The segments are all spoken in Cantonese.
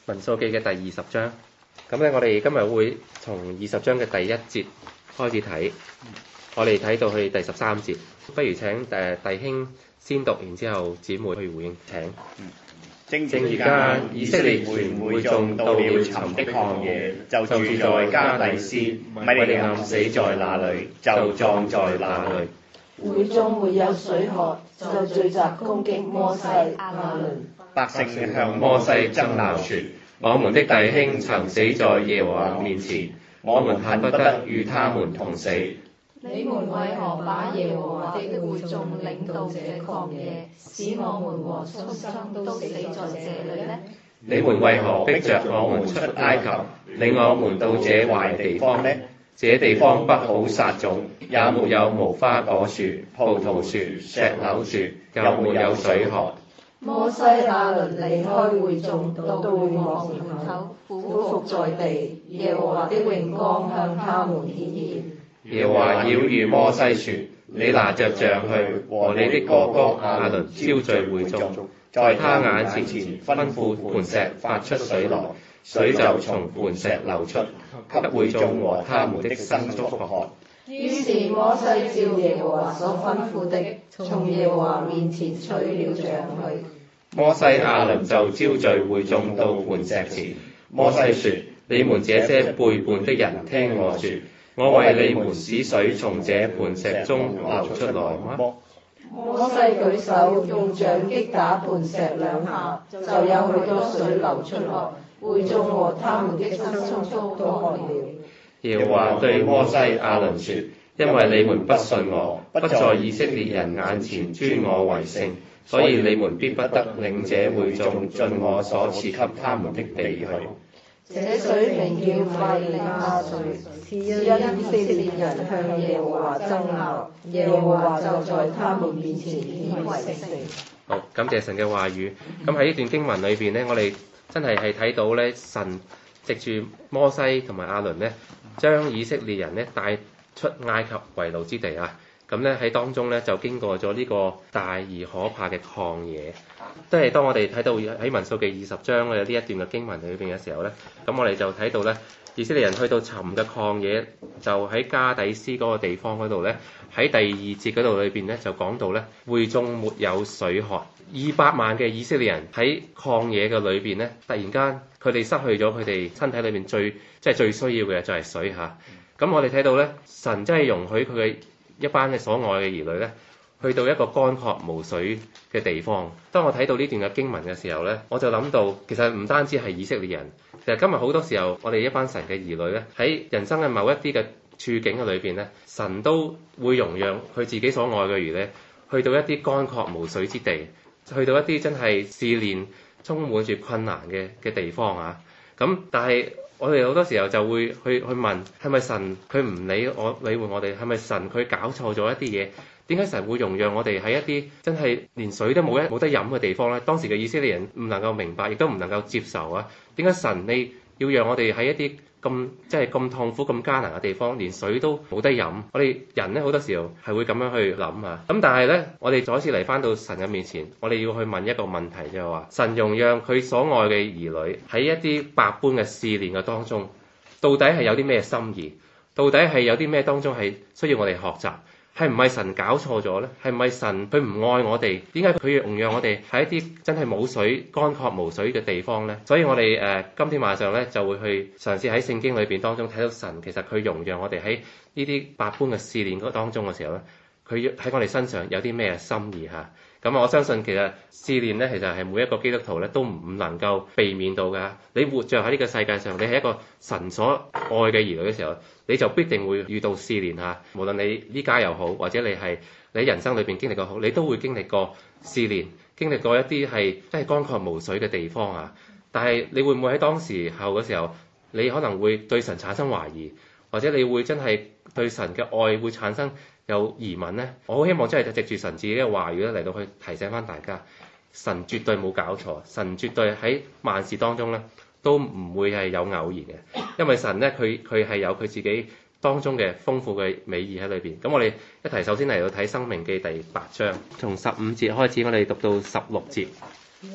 民數記嘅第20章，咁咧我哋今日會從20章嘅第1節開始睇，我哋睇到去第13節，不如請弟兄先讀，然之後姊妹去回應。請。 正如間，以色列全會眾到了尋的曠野，就住在加低斯，米利暗死在那裏，就葬在那裏。 會眾沒有水喝，就聚集攻擊摩西、亞倫。 百姓向摩西爭鬧說：我們的弟兄曾死在耶和華面前，我們恨不得與他們同死。 你們為何把耶和華的會眾領到這曠野，使我們和畜生都死在這裏呢？ 你們為何逼着我們出埃及，領我們到這壞地方呢？這地方不好撒種，也沒有無花果樹、葡萄樹、石榴樹，又沒有水喝。 摩西亞倫離開會眾，到會幕門口，俯伏在地，耶和華的榮光向他們顯現。 耶和華曉諭摩西說：你拿着杖去，和你的哥哥亞倫招聚會眾，在他眼前吩咐磐石發出水來，水就從磐石流出，給會眾和他們的牲畜喝。 於是摩西照耶和華所吩咐的，從耶和華面前取了杖去。 摩西亞倫就招聚會眾到磐石前。摩西說：你們這些背叛的人，聽我說，我為你們使水從這磐石中流出來嗎？ 摩西舉手用杖擊打磐石2下，就有許多水流出來，會眾和他們的牲畜都喝了。 耶和華對摩西亞倫說：因為你們不信我，不在以色列人眼前尊我為聖，所以你們必不得領這會眾進我所賜給他們的地去。 這水名叫法利哈水，是因以色列人向耶和華爭鬧，耶和華就在他們面前顯為聖。 好，感謝神嘅話語。咁喺呢段經文裏邊咧，我哋真係睇到咧，神藉住摩西同埋亞倫咧，將以色列人咧帶出埃及為奴之地啊。咁咧喺當中咧就經過咗呢個大而可怕嘅曠野，都係當我哋睇到喺民數記20章嘅呢一段嘅經文裏邊嘅時候咧，咁我哋就睇到咧，以色列人去到尋嘅曠野，就喺加底斯嗰個地方嗰度咧，喺第2節嗰度裏邊咧就講到咧，會眾沒有水喝，200萬嘅以色列人喺曠野嘅裏邊咧，突然間佢哋失去咗佢哋身體裏邊最需要嘅就係水嚇。咁我哋睇到咧，神真係容許佢嘅一班嘅所愛嘅兒女咧，去到一個乾涸無水嘅地方。當我睇到呢段嘅經文嘅時候咧，我就諗到其實唔單止係以色列人，其實今日好多時候我哋一班神嘅兒女咧，喺人生嘅某一啲嘅處境嘅裏邊咧，神都會容讓佢自己所愛嘅兒女去到一啲乾涸無水之地，去到一啲真係試煉充滿住困難嘅地方啊。咁但係我哋好多時候就會去問，係咪神佢唔理會我哋？係咪神佢搞錯咗一啲嘢？點解神會容讓我哋喺一啲真係連水都冇得飲嘅地方咧？當時嘅以色列人唔能夠明白，亦都唔能夠接受啊！點解神你要讓我哋喺一啲咁痛苦、咁艱難嘅地方，連水都冇得飲？我哋人咧好多時候係會咁樣去諗啊！咁但係咧，我哋再一次嚟返到神嘅面前，我哋要去問一個問題，就係話神容讓佢所愛嘅兒女喺一啲百般嘅試煉嘅當中，到底係有啲咩心意？到底係有啲咩當中係需要我哋學習？係唔係神搞錯咗呢？係唔係神佢唔愛我哋？點解佢容讓我哋喺一啲真係冇水、乾涸無水嘅地方呢？所以我哋今天晚上咧就會去嘗試喺聖經裏邊當中睇到神其實佢容讓我哋喺呢啲百般嘅試煉當中嘅時候咧，佢喺我哋身上有啲咩心意嚇？咁我相信其實試煉咧，其實係每一個基督徒咧都唔能夠避免到㗎。你活着喺呢個世界上，你係一個神所愛嘅兒女嘅時候，你就必定會遇到試煉嚇。無論你呢家又好，或者你喺人生裏邊經歷過好，你都會經歷過試煉，經歷過一啲係真係乾涸無水嘅地方啊。但係你會唔會喺當時候嘅時候，你可能會對神產生懷疑，或者你會真係對神嘅愛會產生有疑問呢？我好希望真係藉住神自己嘅話語咧嚟到去提醒翻大家，神絕對冇搞錯，神絕對喺萬事當中咧都唔會係有偶然嘅，因為神咧佢係有佢自己當中嘅豐富嘅美意喺裏邊。咁我哋一提首先嚟到睇《申命記》第8章，從15節開始，我哋讀到16節。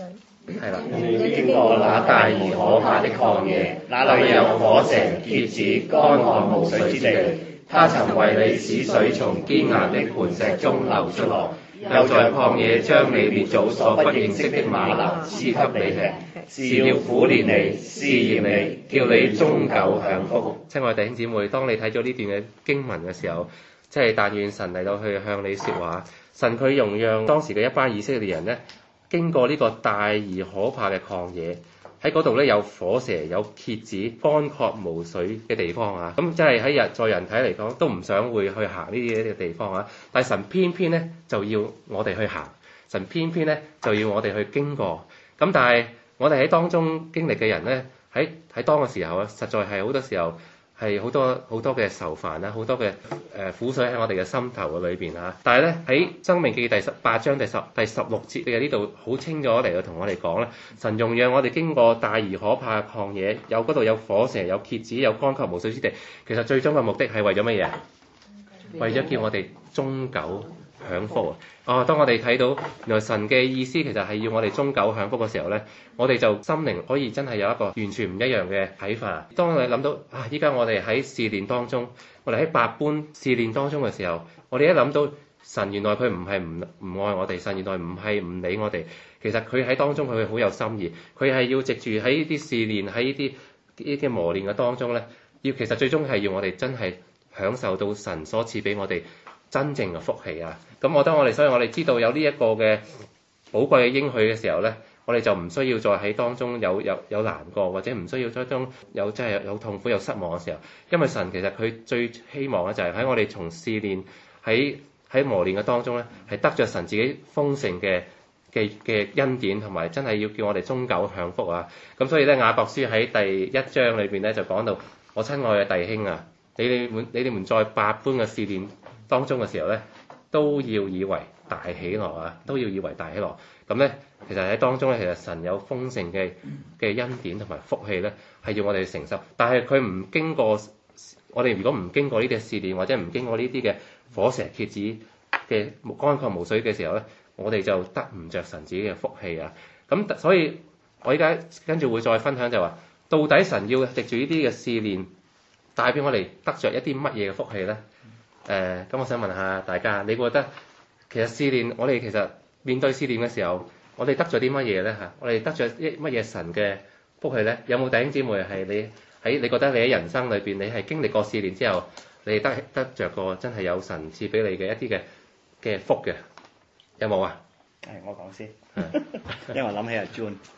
係啦。 你經過那大而可怕的曠野，那裏有火蛇、蠍子、乾旱無水之地。他曾為你使水從堅硬的磐石中流出來，又在曠野將你列祖所不認識的嗎哪賜給你吃，是要苦練你、試驗你，叫你終久享福。 親愛弟兄姊妹，當你睇咗呢段嘅經文嘅時候，即係但願神嚟到去向你説話，神佢容讓當時嘅一班以色列人呢，經過呢個大而可怕嘅曠野。喺嗰度咧有火蛇、有蠍子、乾涸無水嘅地方啊！咁即係喺在人睇嚟講都唔想會去行呢啲嘅地方啊！但係神偏偏咧就要我哋去行，神偏偏咧就要我哋去經過。咁但係我哋喺當中經歷嘅人咧，喺當嘅時候啊，實在係好多時候係好多嘅愁煩啦，好多嘅苦水喺我哋嘅心頭嘅裏邊啊！但係咧喺《申命記》第18章第16節嘅呢度好清楚嚟到同我哋講咧，神容讓我哋經過大而可怕嘅曠野，嗰度有火蛇、有蠍子、有乾涸無水之地。其實最終嘅目的係為咗乜嘢？為咗叫我哋終久享福啊！當我哋睇到原來神嘅意思其實係要我哋終久享福嘅時候咧，我哋就心靈可以真係有一個完全唔一樣嘅睇法。當我哋諗到依家我哋喺試煉當中，我哋喺百般試煉當中嘅時候，我哋一諗到神原來佢唔係唔愛我哋，神原來唔係唔理我哋，其實佢喺當中佢好有心意，佢係要藉住喺呢啲試煉喺呢啲嘅磨練嘅當中咧，其實最終係要我哋真係享受到神所賜俾我哋真正嘅福氣啊！咁所以我哋知道有呢一個嘅寶貴嘅應許嘅時候咧，我哋就唔需要再喺當中有難過，或者唔需要再當有真係有痛苦有失望嘅時候，因為神其實佢最希望咧就係喺我哋從試煉喺磨練嘅當中咧，係得着神自己豐盛嘅恩典，同埋真係要叫我哋終久享福啊！咁所以咧雅各書喺第1章裏邊咧就講到，我親愛嘅弟兄啊，你哋們在百般嘅試煉當中嘅時候咧，都要以為大喜樂啊！都要以為大喜樂。咁咧，其實喺當中咧，其實神有豐盛嘅恩典同埋福氣咧，係要我哋承受。但係佢唔經過我哋，如果唔經過呢啲試煉，或者唔經過呢啲嘅火蛇蠍子嘅乾涸無水嘅時候咧，我哋就得唔着神自己嘅福氣啊！咁所以我依家跟住會再分享就話，到底神要藉住呢啲嘅試煉帶俾我哋得着一啲乜嘢嘅福氣咧？咁我想問下大家，你覺得其實試煉，我哋其實面對試煉嘅時候，我哋得咗啲乜嘢咧嚇？我哋得咗乜嘢神嘅福氣咧？有冇弟兄姊妹係你覺得你喺人生裏邊，你係經歷過試煉之後，你得着過真係有神賜俾你嘅一啲嘅福嘅？有冇啊？ 我講先，因為我諗起阿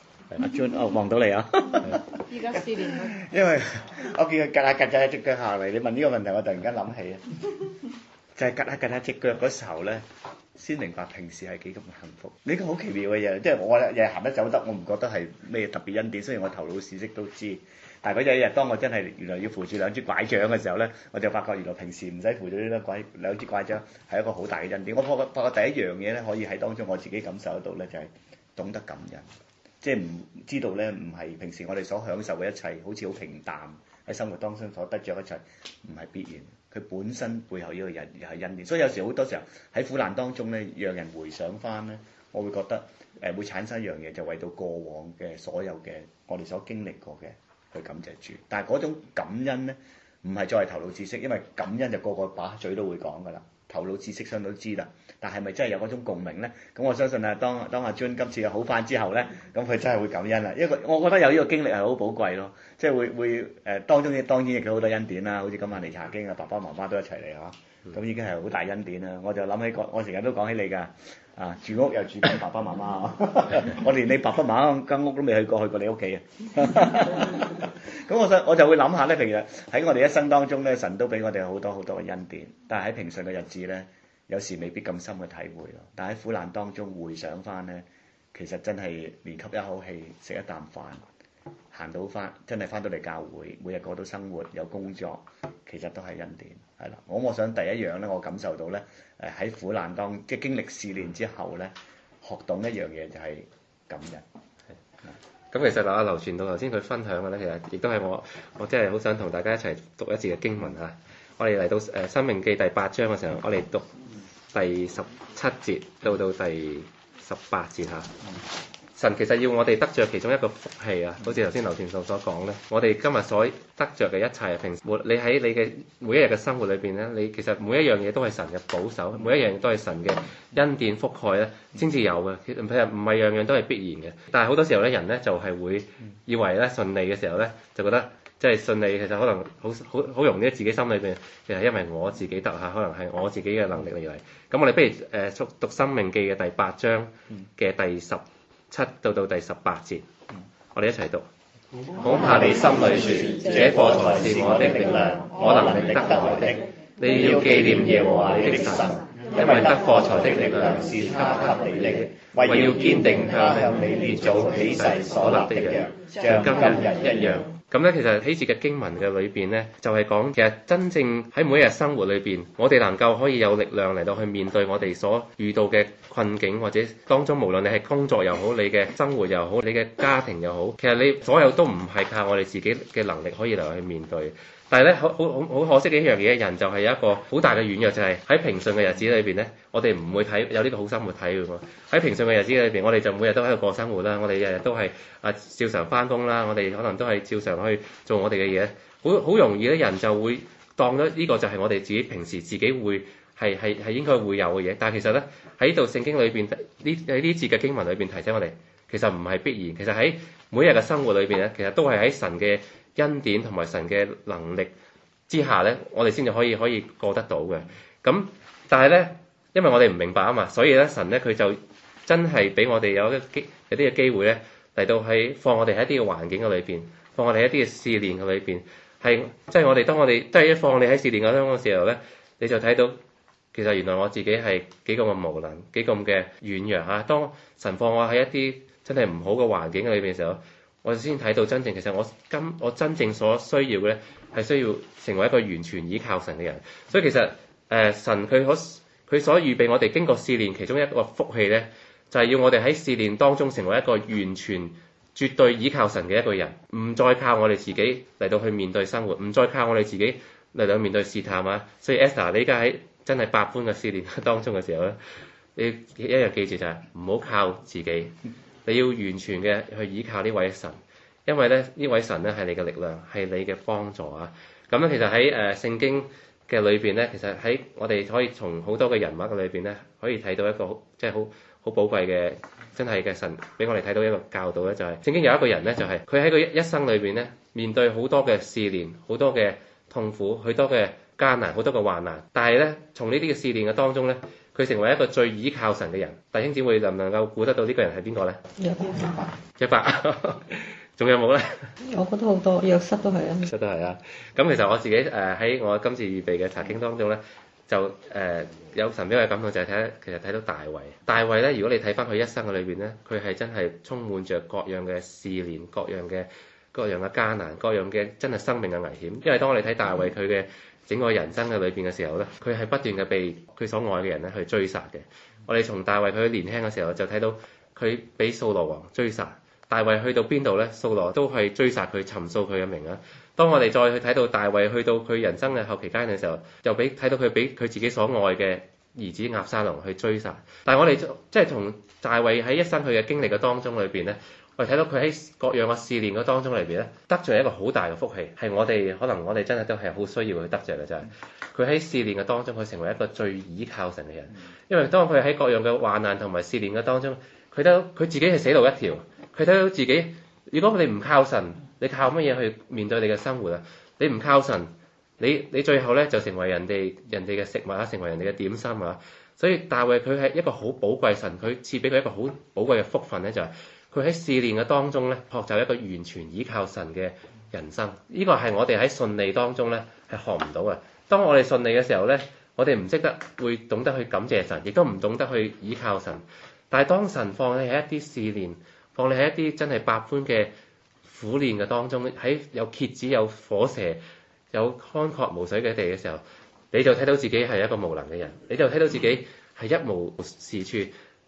John，望到你啊！ 依家試煉佢， 因為我見佢趌下趌下隻腳下嚟，你問呢個問題，我突然間諗起啊，就係趌下趌下隻腳嗰時候咧，先明白平時係幾咁幸福。呢個好奇妙嘅嘢，即係我日日行得走得，我唔覺得係咩特別恩典。雖然我頭腦知識都知，但係嗰日當我真係原來要扶住兩支拐杖嘅時候咧，我就發覺原來平時唔使扶住呢兩支拐杖係一個好大嘅恩典。我發覺第一樣嘢咧，可以喺當中我自己感受得到咧，就係懂得感恩。即係唔知道咧，唔係平時我哋所享受嘅一切，好似好平淡喺生活當中所得着一切，唔係必然。佢本身背後呢個人又係恩典，所以有時好多時候喺苦難當中咧，讓人回想翻咧，我會覺得會產生一樣嘢，就為到過往嘅所有嘅我哋所經歷過嘅去感謝主。但係嗰種感恩咧，唔係作為頭腦知識，因為感恩就個個把嘴都會講㗎啦。頭腦知識上都知啦，但係咪真係有嗰種共鳴咧？咁我相信啊，當阿 John 今次好返之後咧，咁佢真係會感恩啦。因為我覺得有呢個經歷係好寶貴咯，即係會當然亦都好多恩典啦，好似今晚嚟查經啊，爸爸媽媽都一齊嚟嚇，咁已經係好大恩典啦。我就諗起我成日都講起你㗎，住屋又住緊爸爸媽媽，我連你爸爸媽媽間屋都未去過你屋企啊。咁我就會諗下咧，其實喺我哋一生當中咧，神都俾我哋好多好多嘅恩典，但係喺平順嘅日子咧，有時未必咁深嘅體會咯。但係喺苦難當中回想翻咧，其實真係連吸一口氣，食一啖飯，行到翻，真係翻到嚟教會，每日過到生活有工作，其實都係恩典，係啦。我想第一樣咧，我感受到咧，喺苦難即係經歷試煉之後咧，學懂一樣嘢就係感恩。 咁其實阿劉傳道頭先佢分享嘅咧，其實亦都係我真係好想同大家一齊讀一次嘅經文嚇。我哋嚟到《申命記》第8章嘅時候，我哋讀第17節到第18節嚇。 神其實要我哋得着其中一個福氣啊，好似頭先劉傳道所講咧，我哋今日所得着嘅一切，平時你喺你嘅每一日嘅生活裏邊咧，你其實每一樣嘢都係神嘅保守，每一樣嘢都係神嘅恩典覆蓋咧，先至有嘅。其實唔係樣樣都係必然嘅，但係好多時候咧，人咧就係會以為咧順利嘅時候咧，就覺得即係順利，其實可能好容易自己心裏邊，其實因為我自己得嚇，可能係我自己嘅能力嚟。咁我哋不如讀《申命記》嘅第8章嘅第17到第18節，我哋一齊讀。 恐怕你心裏說，這貨財是我的力量，我能力得來的。你要紀念耶和華你的神，因為得貨財的力量是他給你的，為要堅定他向你列祖起誓所立的約，像今日一樣。 咁咧，其實喺節嘅經文嘅裏邊咧，就係講其實真正喺每一日生活裏邊，我哋能夠可以有力量嚟到去面對我哋所遇到嘅困境，或者當中無論你係工作又好，你嘅生活又好，你嘅家庭又好，其實你所有都唔係靠我哋自己嘅能力可以嚟到去面對。但係咧，好可惜嘅一樣嘢，人就係有一個好大嘅軟弱，就係喺平順嘅日子裏邊咧，我哋唔會有呢個好生活睇嘅喎。喺平順嘅日子裏邊，我哋就每日都喺度過生活啦，我哋日日都係照常翻工啦，我哋可能都係照常去做我哋嘅嘢。好容易咧，人就會當咗呢個就係我哋自己平時自己會係應該會有嘅嘢。但係其實咧，喺度聖經裏邊喺呢節嘅經文裏邊提醒我哋，其實唔係必然。其實喺每日嘅生活裏邊咧，其實都係喺神嘅恩典同埋神嘅能力之下咧，我哋先至可以過得到嘅。咁但係咧，因為我哋唔明白啊嘛，所以咧神咧佢就真係俾我哋有啲嘅機會咧嚟到係放我哋喺一啲嘅環境嘅裏邊，放我哋喺一啲嘅試煉嘅裏邊，係即係當我哋即係一放你喺試煉嘅當嘅時候咧，你就睇到其實原來我自己係幾咁嘅無能，幾咁嘅軟弱嚇。當神放我喺一啲真係唔好嘅環境裏邊嘅時候，我先睇到真正其實我真正所需要嘅咧，係需要成為一個完全依靠神嘅人。所以其實神佢所預備我哋經過試煉其中一個福氣咧，就係要我哋喺試煉當中成為一個完全絕對依靠神嘅一個人，唔再靠我哋自己嚟到去面對生活，唔再靠我哋自己嚟到面對試探啊。所以 Esther， 你而家喺真係百般嘅試煉當中嘅時候咧，你一樣記住就係唔好靠自己。你要完全嘅去依靠呢位神，因為咧呢位神咧係你嘅力量，係你嘅幫助啊！咁咧其實喺聖經嘅裏邊咧，其實喺我哋可以從好多嘅人物嘅裏邊咧，可以睇到一個即係好寶貴嘅真係嘅神俾我哋睇到一個教導咧，就係聖經有一個人咧，就係佢喺佢一生裏邊咧，面對好多嘅試煉，好多嘅痛苦，好多嘅艱難，好多嘅患難，但係咧從呢啲嘅試煉嘅當中咧，佢成為一個最依靠神嘅人。弟兄姊妹能唔能夠估得到呢個人係邊個咧？約伯，仲有冇咧？ 我覺得好多，約瑟都係啊。 約瑟都係啊。咁其實我自己喺我今次預備嘅查經當中咧，就有神俾我嘅感覺就係其實睇到大衛。大衛咧，如果你睇翻佢一生嘅裏邊咧，佢係真係充滿着各樣嘅試煉，各樣嘅艱難，各樣嘅真係生命嘅危險。因為當我哋睇大衛佢嘅整個人生嘅裏邊嘅時候咧，佢係不斷嘅被佢所愛嘅人咧去追殺嘅。我哋從大衛佢年輕嘅時候就睇到佢俾掃羅王追殺，大衛去到邊度咧，掃羅都係追殺佢，尋掃佢嘅名啊。當我哋再去睇到大衛去到佢人生嘅後期階段嘅時候，又睇到佢俾佢自己所愛嘅兒子押沙龍去追殺。但係我哋即係同大衛喺一生佢嘅經歷嘅當中裏邊咧，我哋睇到佢喺各樣嘅試煉嘅當中裏邊咧，得著一個好大嘅福氣，係我哋可能我哋真係都係好需要去得著嘅，就係佢喺試煉嘅當中，佢成為一個最倚靠神嘅人。因為當佢喺各樣嘅患難同埋試煉嘅當中，佢自己係死路一條。佢睇到自己，如果你唔靠神，你靠乜嘢去面對你嘅生活啊？你唔靠神，你最後咧就成為人哋嘅食物啊，成為人哋嘅點心啊。所以大衛佢係一個好寶貴，神佢賜俾佢一個好寶貴嘅福分咧，就係佢喺試煉嘅當中咧，學習一個完全依靠神嘅人生。呢個係我哋喺順利當中咧係學唔到嘅。當我哋順利嘅時候咧，我哋唔識得會懂得去感謝神，亦都唔懂得去依靠神。但係當神放你喺一啲試煉，放你喺一啲真係百般嘅苦練嘅當中，喺有蠍子、有火蛇、有乾涸無水嘅地嘅時候，你就睇到自己係一個無能嘅人，你就睇到自己係一無是處。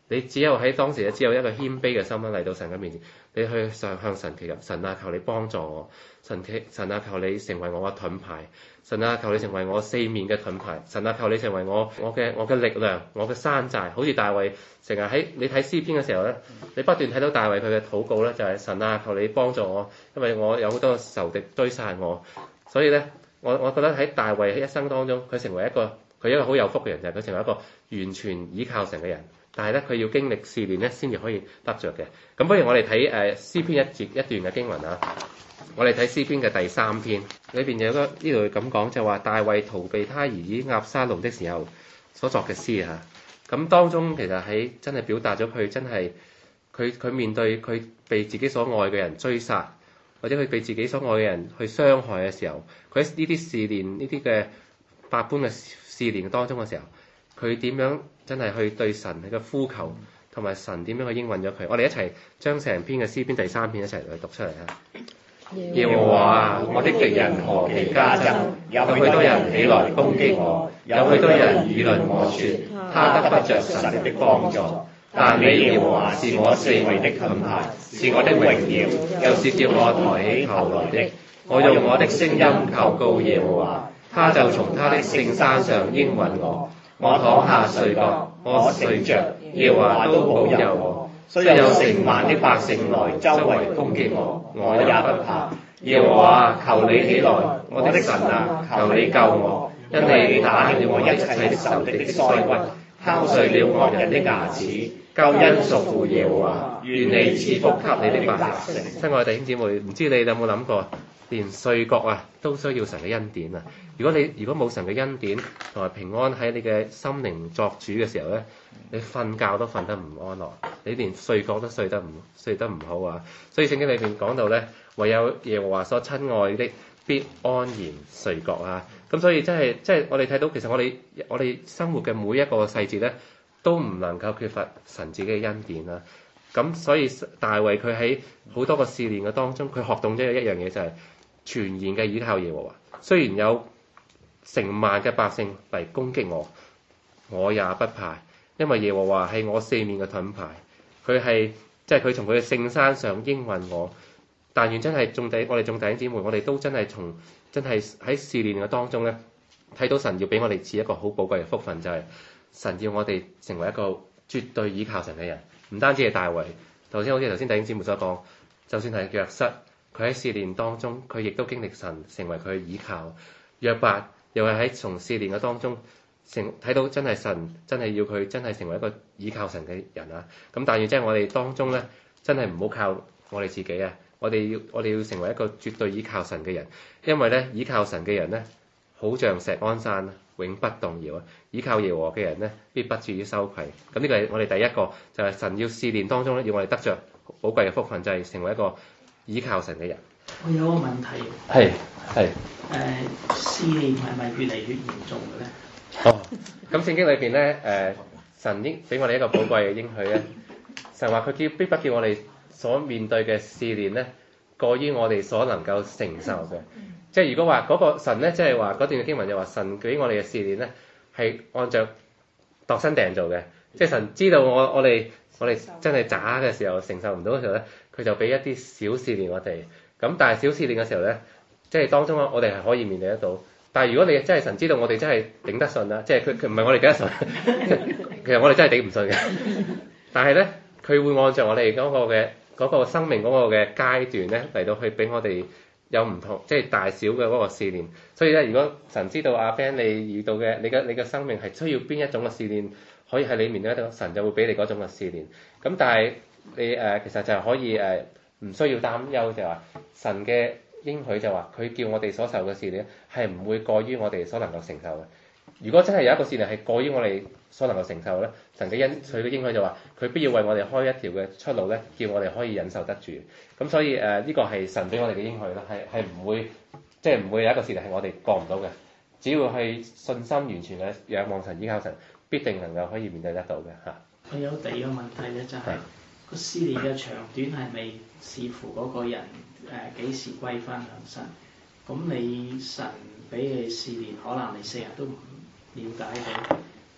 你只有喺當時咧，只有一個謙卑嘅心嚟到神嘅面前，你去向神祈求，神啊，求你幫助我，神啊，求你成為我嘅盾牌，神啊，求你成為我四面嘅盾牌，神啊，求你成為我嘅力量，我嘅山寨。好似大衛成日喺你睇詩篇嘅時候咧，你不斷睇到大衛佢嘅禱告咧，就係神啊，求你幫助我，因為我有好多仇敵追殺我。所以咧，我覺得喺大衛喺一生當中，佢一個好有福嘅人，就係佢成為一個完全倚靠神嘅人。但係咧，佢要經歷試煉咧，先至可以得着嘅。咁不如我哋睇詩篇一段嘅經文啊。我哋睇詩篇嘅第3篇，裏邊有呢度咁講，就話大衛逃避他兒子押沙龍的時候所作嘅詩啊。咁當中其實喺真係表達咗佢真係佢面對佢被自己所愛嘅人追殺，或者佢被自己所愛嘅人去傷害嘅時候，佢喺呢啲試煉呢啲嘅百般嘅試煉當中嘅時候，佢點樣真係去對神嘅呼求，同埋神點樣去應允咗佢？我哋一齊將成篇嘅詩篇第3篇一齊嚟讀出嚟啊！ 耶和華啊，我的敵人何其加增，有許多人起來攻擊我，有許多人議論我說，他得不着神的幫助。但你耶和華是我四面的盾牌，是我的榮耀，又是叫我抬起頭來的。我用我的聲音求告耶和華，他就從他的聖山上應允我。我躺下睡覺，我睡着，耶和華都保佑我。雖有成萬的百姓來周圍攻擊我，我也不怕。耶和華，求你起來，我的神啊，求你救我，因你打了我一切仇敵的腮骨，敲碎了惡人的牙齒。救恩屬乎耶和華，願你賜福給你的百姓。 親愛的弟兄姊妹，唔知你有冇諗過，連睡覺啊都需要神嘅恩典啊！如果冇神嘅恩典同埋平安喺你嘅心靈作主嘅時候咧，你瞓覺都瞓得唔安樂，你連睡覺都睡得唔好啊！所以聖經裏邊講到咧，唯有耶和華所親愛的必安然睡覺啊！咁所以真係我哋睇到，其實我哋生活嘅每一個細節咧，都唔能夠缺乏神自己嘅恩典啦。咁所以大衛佢喺好多個試煉嘅當中，佢學懂咗一樣嘢，就係全然嘅倚靠耶和華。雖然有成萬嘅百姓嚟攻擊我，我也不怕，因為耶和華係我四面嘅盾牌。佢係即係佢從佢嘅聖山上應允我。但願真係我哋眾弟兄姊妹，我哋都真係喺試煉嘅當中咧，睇到神要俾我哋賜一個好寶貴嘅福分，就係神要我哋成為一個絕對倚靠神嘅人。唔單止係大衛，好似頭先弟兄姊妹所講，就算係約瑟，佢喺試煉當中，佢亦都經歷神成為佢嘅倚靠。約伯又係喺從試煉嘅當中睇到真係神真係要佢真係成為一個倚靠神嘅人啊！咁但願即係我哋當中咧，真係唔好靠我哋自己啊！我哋要成為一個絕對倚靠神嘅人，因為咧倚靠神嘅人咧，好像錫安山，永不動搖啊！倚靠耶和華嘅人咧，必不至於羞愧。咁呢個係我哋第一個，就係神要試煉當中咧，要我哋得着寶貴嘅福分，就係成為一個倚靠神嘅人。 我有個問題， 係試煉係咪越嚟越嚴重嘅咧？ 咁聖經裏邊咧，神應俾我哋一個寶貴嘅應許咧，神話佢必不叫我哋所面對嘅試煉咧，過於我哋所能夠承受嘅。即係如果話嗰個神咧，即係話嗰段嘅經文就話神俾我哋嘅試煉咧，係按照度身訂造嘅。即係神知道我哋真係渣嘅時候，承受唔到嘅時候咧，佢就俾一啲小試煉我哋。咁但係小試煉嘅時候咧，即係當中我哋係可以面對得到。但係如果你真係神知道我哋真係頂得順啦，即係佢唔係我哋頂得順，其實我哋真係頂唔順嘅。但係咧，佢會按照我哋嗰個生命嗰個嘅階段咧嚟到去俾我哋有唔同，即係大小嘅嗰個試煉。所以咧，如果神知道阿 Ben 你遇到嘅你嘅生命係需要邊一種嘅試煉，可以喺你面對得到，神就會俾你嗰種嘅試煉。咁但係你其實就係可以唔需要擔憂，就話神嘅應許就話佢叫我哋所受嘅試煉係唔會過於我哋所能夠承受嘅。如果真係有一個試煉係過於我哋所能夠承受咧，神嘅佢嘅應許就話佢必要為我哋開一條嘅出路咧，叫我哋可以忍受得住。咁所以呢個係神俾我哋嘅應許啦，係唔會即係唔會有一個試煉係我哋過唔到嘅。只要係信心完全嘅仰望神、依靠神，必定能夠可以面對得到嘅嚇。 我有第二個問題咧，就係個試煉嘅長短係咪視乎嗰個人幾時歸翻向神？咁你神俾你試煉，可能你4日都唔了解到。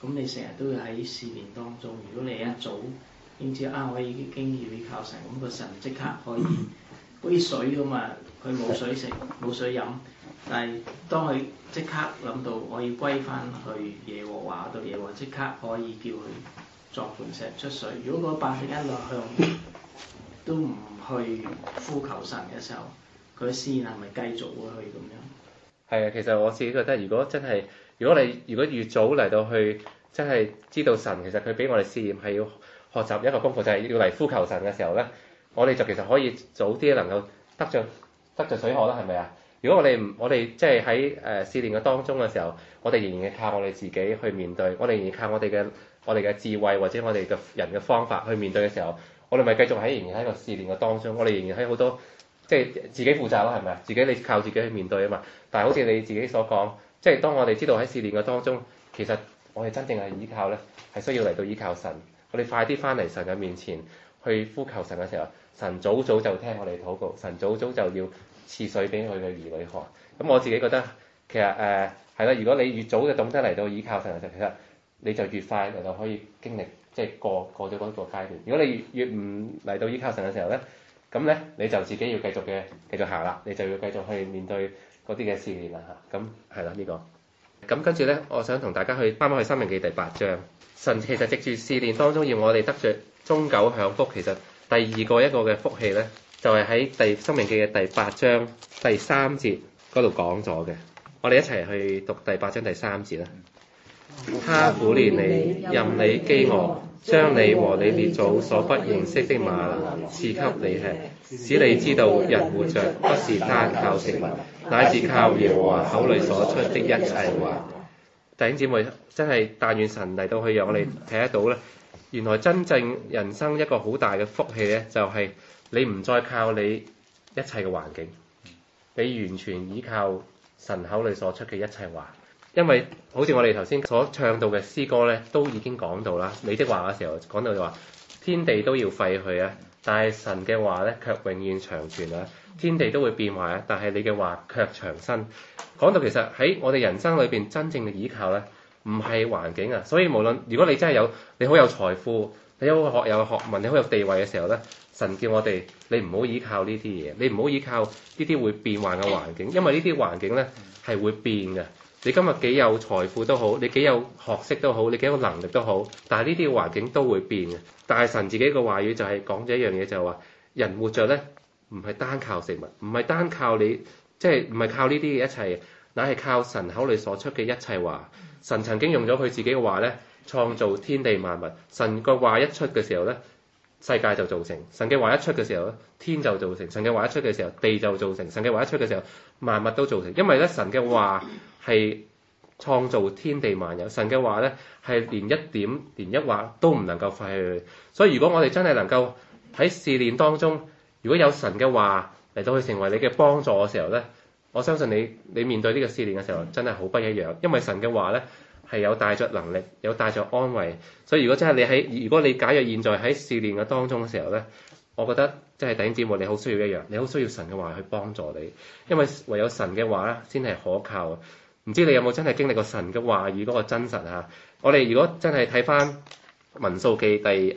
咁你成日都要喺試煉當中。如果你一早已經知我已經要依靠神，咁個神即刻可以好似水咁啊，佢冇水食冇水飲，但係當佢即刻諗到我要歸翻去耶和華度，耶和華即刻可以叫佢作磐石出水。如果嗰百姓一路向都唔去呼求神嘅時候，佢試驗係咪繼續會去咁樣？ 係啊，其實我自己覺得，如果你越早嚟到去，真係知道神其實佢俾我哋試驗係要學習一個功課，就係要嚟呼求神嘅時候咧，我哋就其實可以早啲能夠得着水喝啦，係咪啊？如果我哋即係喺試驗嘅當中嘅時候，我哋仍然係靠我哋自己去面對，我哋仍然靠我哋嘅智慧或者我哋嘅人嘅方法去面對嘅時候，我哋咪繼續仍然喺個試驗嘅當中，我哋仍然喺好多即係自己負責啦，係咪啊？自己你靠自己去面對啊嘛。但係好似你自己所講，即係當我哋知道喺試驗嘅當中，其實我哋真正係依靠咧，係需要嚟到依靠神。我哋快啲翻嚟神嘅面前去呼求神嘅時候，神早就聽我哋禱告，神早就要賜水俾佢嘅兒女喝。咁我自己覺得其實係啦，如果你越早就懂得嚟到依靠神嘅時候，其實你就越快嚟到可以經歷即係過咗嗰個階段。如果你越唔嚟到依靠神嘅時候咧，咁咧你就自己要繼續行啦，你就要繼續去面對嗰啲嘅試驗啦嚇。咁係啦呢個。咁跟住咧，我想同大家去翻返去《申命記》第8章。神其實藉住試驗當中要我哋得着終久享福，其實第二個一個嘅福氣咧，就係喺《申命記》嘅第8章第3節嗰度講咗嘅。我哋一齊去讀第8章第3節啦。他苦練你，任你飢餓，將你和你列祖所不認識的嗎哪賜給你吃，使你知道人活着不是單靠食物，乃是靠耶和華口裏所出的一切話。弟兄姊妹，真係但願神嚟到去讓我哋睇得到咧，原來真正人生一個好大嘅福氣咧，就係你唔再靠你一切嘅環境，你完全依靠神口裏所出嘅一切話。因為好似我哋頭先所唱到嘅詩歌咧，都已經講到啦。你的話嘅時候講到就話，天地都要廢去啊，但係神嘅話咧卻永遠長存啊。天地都會變壞啊，但係你嘅話卻長生。講到其實喺我哋人生裏邊真正嘅依靠咧，唔係環境啊。所以無論如果你真係你好有財富，你有學問，你好有地位嘅時候咧，神叫我哋你唔好依靠呢啲嘢，你唔好依靠呢啲會變壞嘅環境，因為呢啲環境咧係會變嘅。你今日幾有財富都好，你幾有學識都好，你幾有能力都好，但係呢啲環境都會變嘅。但係神自己個話語就係講咗一樣嘢，就係話人活着咧唔係單靠食物，唔係單靠你，即係唔係靠呢啲嘅一切，乃係靠神口裏所出嘅一切話。神曾經用咗佢自己嘅話咧創造天地萬物。神個話一出嘅時候咧，世界就造成；神嘅話一出嘅時候咧，天就造成；神嘅話一出嘅時候，地就造成；神嘅話一出嘅時候，萬物都造成。因為咧神嘅話係創造天地萬有，神嘅話咧係連一點連一畫都唔能夠廢去。所以如果我哋真係能夠喺試煉當中，如果有神嘅話嚟到去成為你嘅幫助嘅時候咧，我相信你面對呢個試煉嘅時候真係好不一樣。因為神嘅話咧係有帶着能力，有帶着安慰。所以如果真係如果你假若現在喺試煉嘅當中嘅時候咧，我覺得即係弟兄姊妹，你好需要一樣，你好需要神嘅話去幫助你，因為唯有神嘅話咧先係可靠。唔知你有冇真係經歷過神嘅話語嗰個真實啊？我哋如果真係睇翻民數記第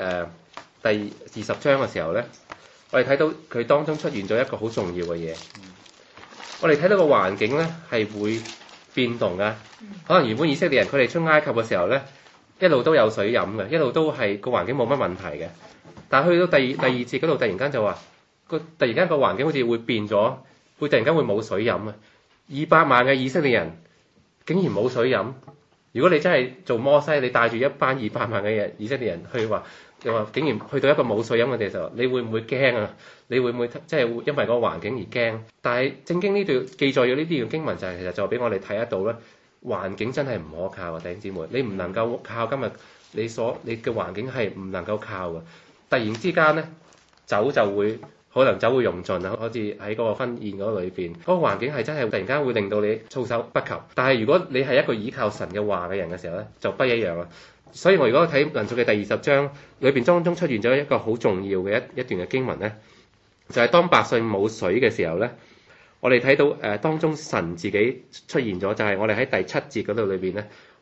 20章嘅時候咧，我哋睇到佢當中出現咗一個好重要嘅嘢。我哋睇到個環境咧係會變動嘅。可能原本以色列人佢哋出埃及嘅時候咧，一路都有水飲嘅，一路都係個環境冇乜問題嘅。但係去到第二節嗰度，突然間就話突然間個環境好似會變咗，會突然間會冇水飲啊！200萬嘅以色列人竟然冇水飲。如果你真係做摩西，你帶住一班200萬嘅以色列人去話，又話竟然去到一個冇水飲嘅地方，你會唔會驚啊？你會唔會即係因為個環境而驚？但係正經呢段記載咗呢啲嘅經文就係其實就俾我哋睇得到咧，環境真係唔可靠啊！弟兄姊妹，你唔能夠靠今日你嘅環境係唔能夠靠嘅。突然之間咧，可能酒會用盡啊！好似喺嗰個婚宴嗰裏邊，嗰個環境係真係突然間會令到你措手不及。但係如果你係一個倚靠神嘅話嘅人嘅時候咧，就不一樣啦。所以我如果睇民數記第20章裏邊當中出現咗一個好重要嘅一段嘅經文咧，就係當百姓冇水嘅時候咧，我哋睇到當中神自己出現咗，就係我哋喺第7節嗰度裏邊咧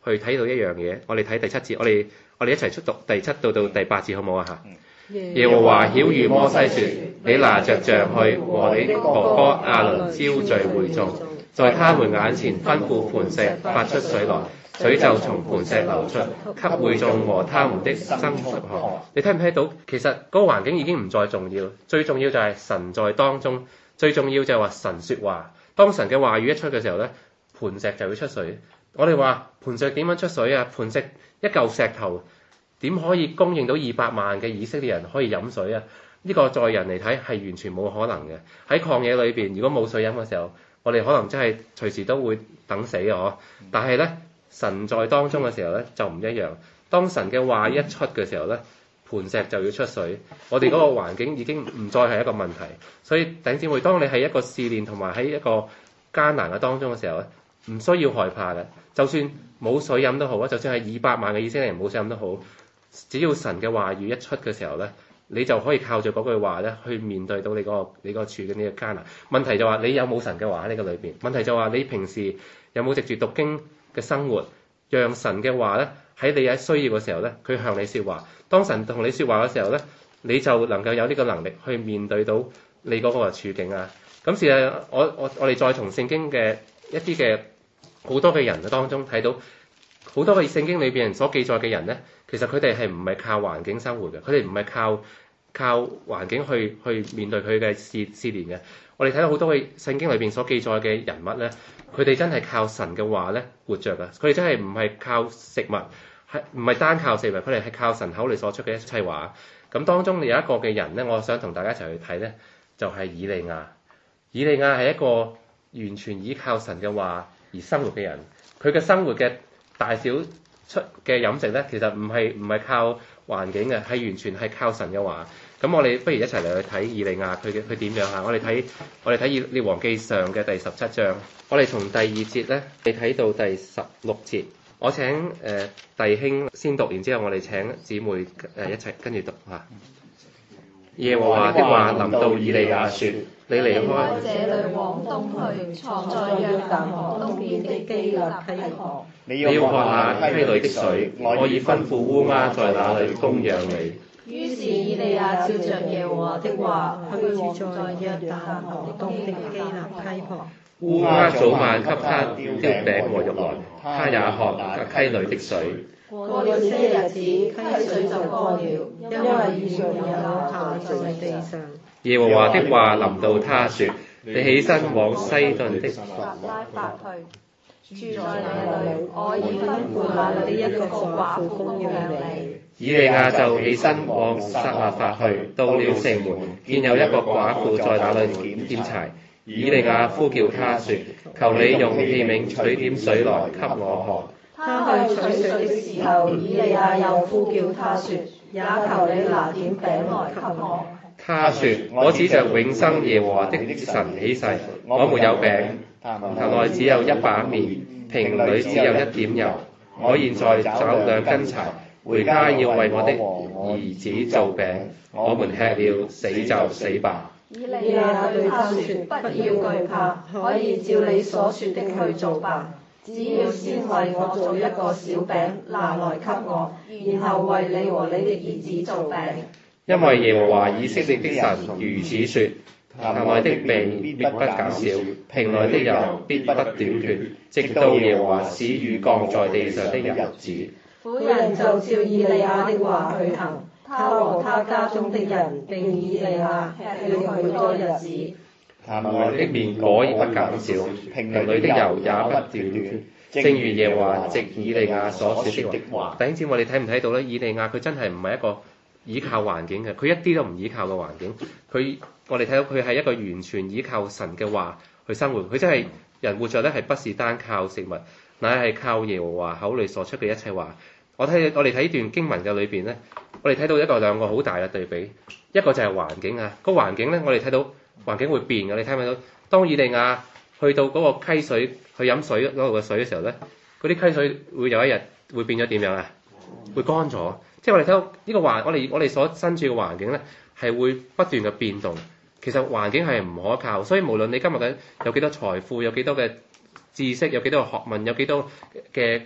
去睇到一樣嘢。我哋睇第7節，我哋一齊讀第7到第8節好唔好啊？耶和華曉諭摩西說：你拿着杖去和你的哥哥亞倫招聚會眾，在他們眼前吩咐磐石發出水來，水就從磐石流出，給會眾和他們的牲畜喝。你睇唔睇到？其實嗰個環境已經唔再重要，最重要就係神在當中，最重要就係話神說話。當神嘅話語一出嘅時候咧，磐石就會出水。我哋話磐石點樣出水啊？磐石一嚿石頭點可以供應到200萬嘅以色列人可以飲水啊？呢個在人嚟睇係完全冇可能嘅。喺曠野裏邊，如果冇水飲嘅時候，我哋可能真係隨時都會等死啊！但係咧，神在當中嘅時候咧就唔一樣。當神嘅話一出嘅時候咧，磐石就要出水。我哋嗰個環境已經唔再係一個問題。所以弟兄姊妹，當你喺一個試煉同埋喺一個艱難嘅當中嘅時候咧，唔需要害怕嘅。就算冇水飲都好啊，就算係200萬嘅以色列人冇水飲都好，只要神嘅話語一出嘅時候咧，你就可以靠住嗰句話咧去面對到你個處嘅呢個艱難。問題就話你有冇神嘅話喺呢個裏邊？問題就話你平時有冇藉住讀經嘅生活，讓神嘅話咧喺你喺需要嘅時候咧，佢向你説話。當神同你説話嘅時候咧，你就能夠有呢個能力去面對到你嗰個處境啊。咁事實我哋再從聖經嘅一啲嘅好多嘅人嘅當中睇到，好多嘅聖經裏邊人所記載嘅人咧，其實佢哋係唔係靠環境生活嘅？佢哋唔係靠環境去面對佢嘅試煉嘅。我哋睇到好多嘅聖經裏邊所記載嘅人物咧，佢哋真係靠神嘅話咧活着嘅。佢哋真係唔係靠食物，係唔係單靠食物？佢哋係靠神口裏所出嘅一切話。咁當中有一個嘅人咧，我想同大家一齊去睇咧，就係以利亞。以利亞係一個完全依靠神嘅話而生活嘅人。佢嘅生活嘅大小出嘅飲食咧，其實唔係靠環境嘅，係完全係靠神嘅話。咁我哋不如一齊嚟去睇以利亞佢點樣啊？我哋睇列王記上嘅第17章，我哋從第2節咧，你睇到第16節。我請弟兄先讀，然之後我哋請姊妹一齊跟住讀嚇。耶和華的話臨到以利亞說：你離開這裏往東去，藏在約旦河東邊的基立溪旁。 你要喝那溪裏的水，我已吩咐烏鴉在那裏供養你。 於是以利亞照着耶和華的話，去住在約旦河東的基立溪旁。 烏鴉早晚給他叼餅和肉來，他也喝那溪裏的水。 過了些日子，溪水就乾了，因為雨沒有下在地上。 耶和華的話臨到他說：你起身往西頓的拉法去，住在那裏，我已吩咐那裏一個寡婦供養你。 以利亞就起身往撒勒法去，到了城門，見有一個寡婦在那裏撿柴。以利亞呼叫他說：求你用器皿取點水來給我喝。 他去取水的時候，以利亞又呼叫他說：也求你拿點餅來給我。 他說：我指着永生耶和華的神起誓，我沒有餅，壇內只有1把麵，瓶裏只有1點油。我現在找2根柴，回家要為我的兒子做餅。我們吃了，死就死吧。 以利亞對他說：不要懼怕，可以照你所說的去做吧。只要先為我做一個小餅，拿來給我，然後為你和你的兒子做餅。 因為耶和華以色列的神如此說：壇內的餅必不減少，瓶內的油必不短缺，直到耶和華使雨降在地上的日子。 婦人就照以利亞的話去行，他和他家中的人並以利亞吃了許多日子。 壇內的麵果然不減少，瓶裏的油也不短缺，正如耶和華藉以利亞所說的話。弟兄姊妹，你睇唔睇到咧？以利亞佢真係唔係一個依靠環境嘅，佢一啲都唔依靠個環境。我哋睇到佢係一個完全依靠神嘅話去生活。佢真係人活着咧，係不是單靠食物，乃係靠耶和華口裏所出嘅一切話。我哋睇呢段經文嘅裏邊咧，我哋睇到兩個好大嘅對比。一個就係環境啊，個環境咧，我哋睇到環境會變嘅。你睇唔睇到？當以利亞去到嗰個溪水去飲水嗰度嘅水嘅時候咧，嗰啲溪水會有一日會變咗點樣啊？會乾咗。即係我哋睇到呢個我哋所身處嘅環境咧，係會不斷嘅變動。其實環境係唔可靠，所以無論你今日嘅有幾多財富，有幾多嘅知識，有幾多嘅學問，有幾多嘅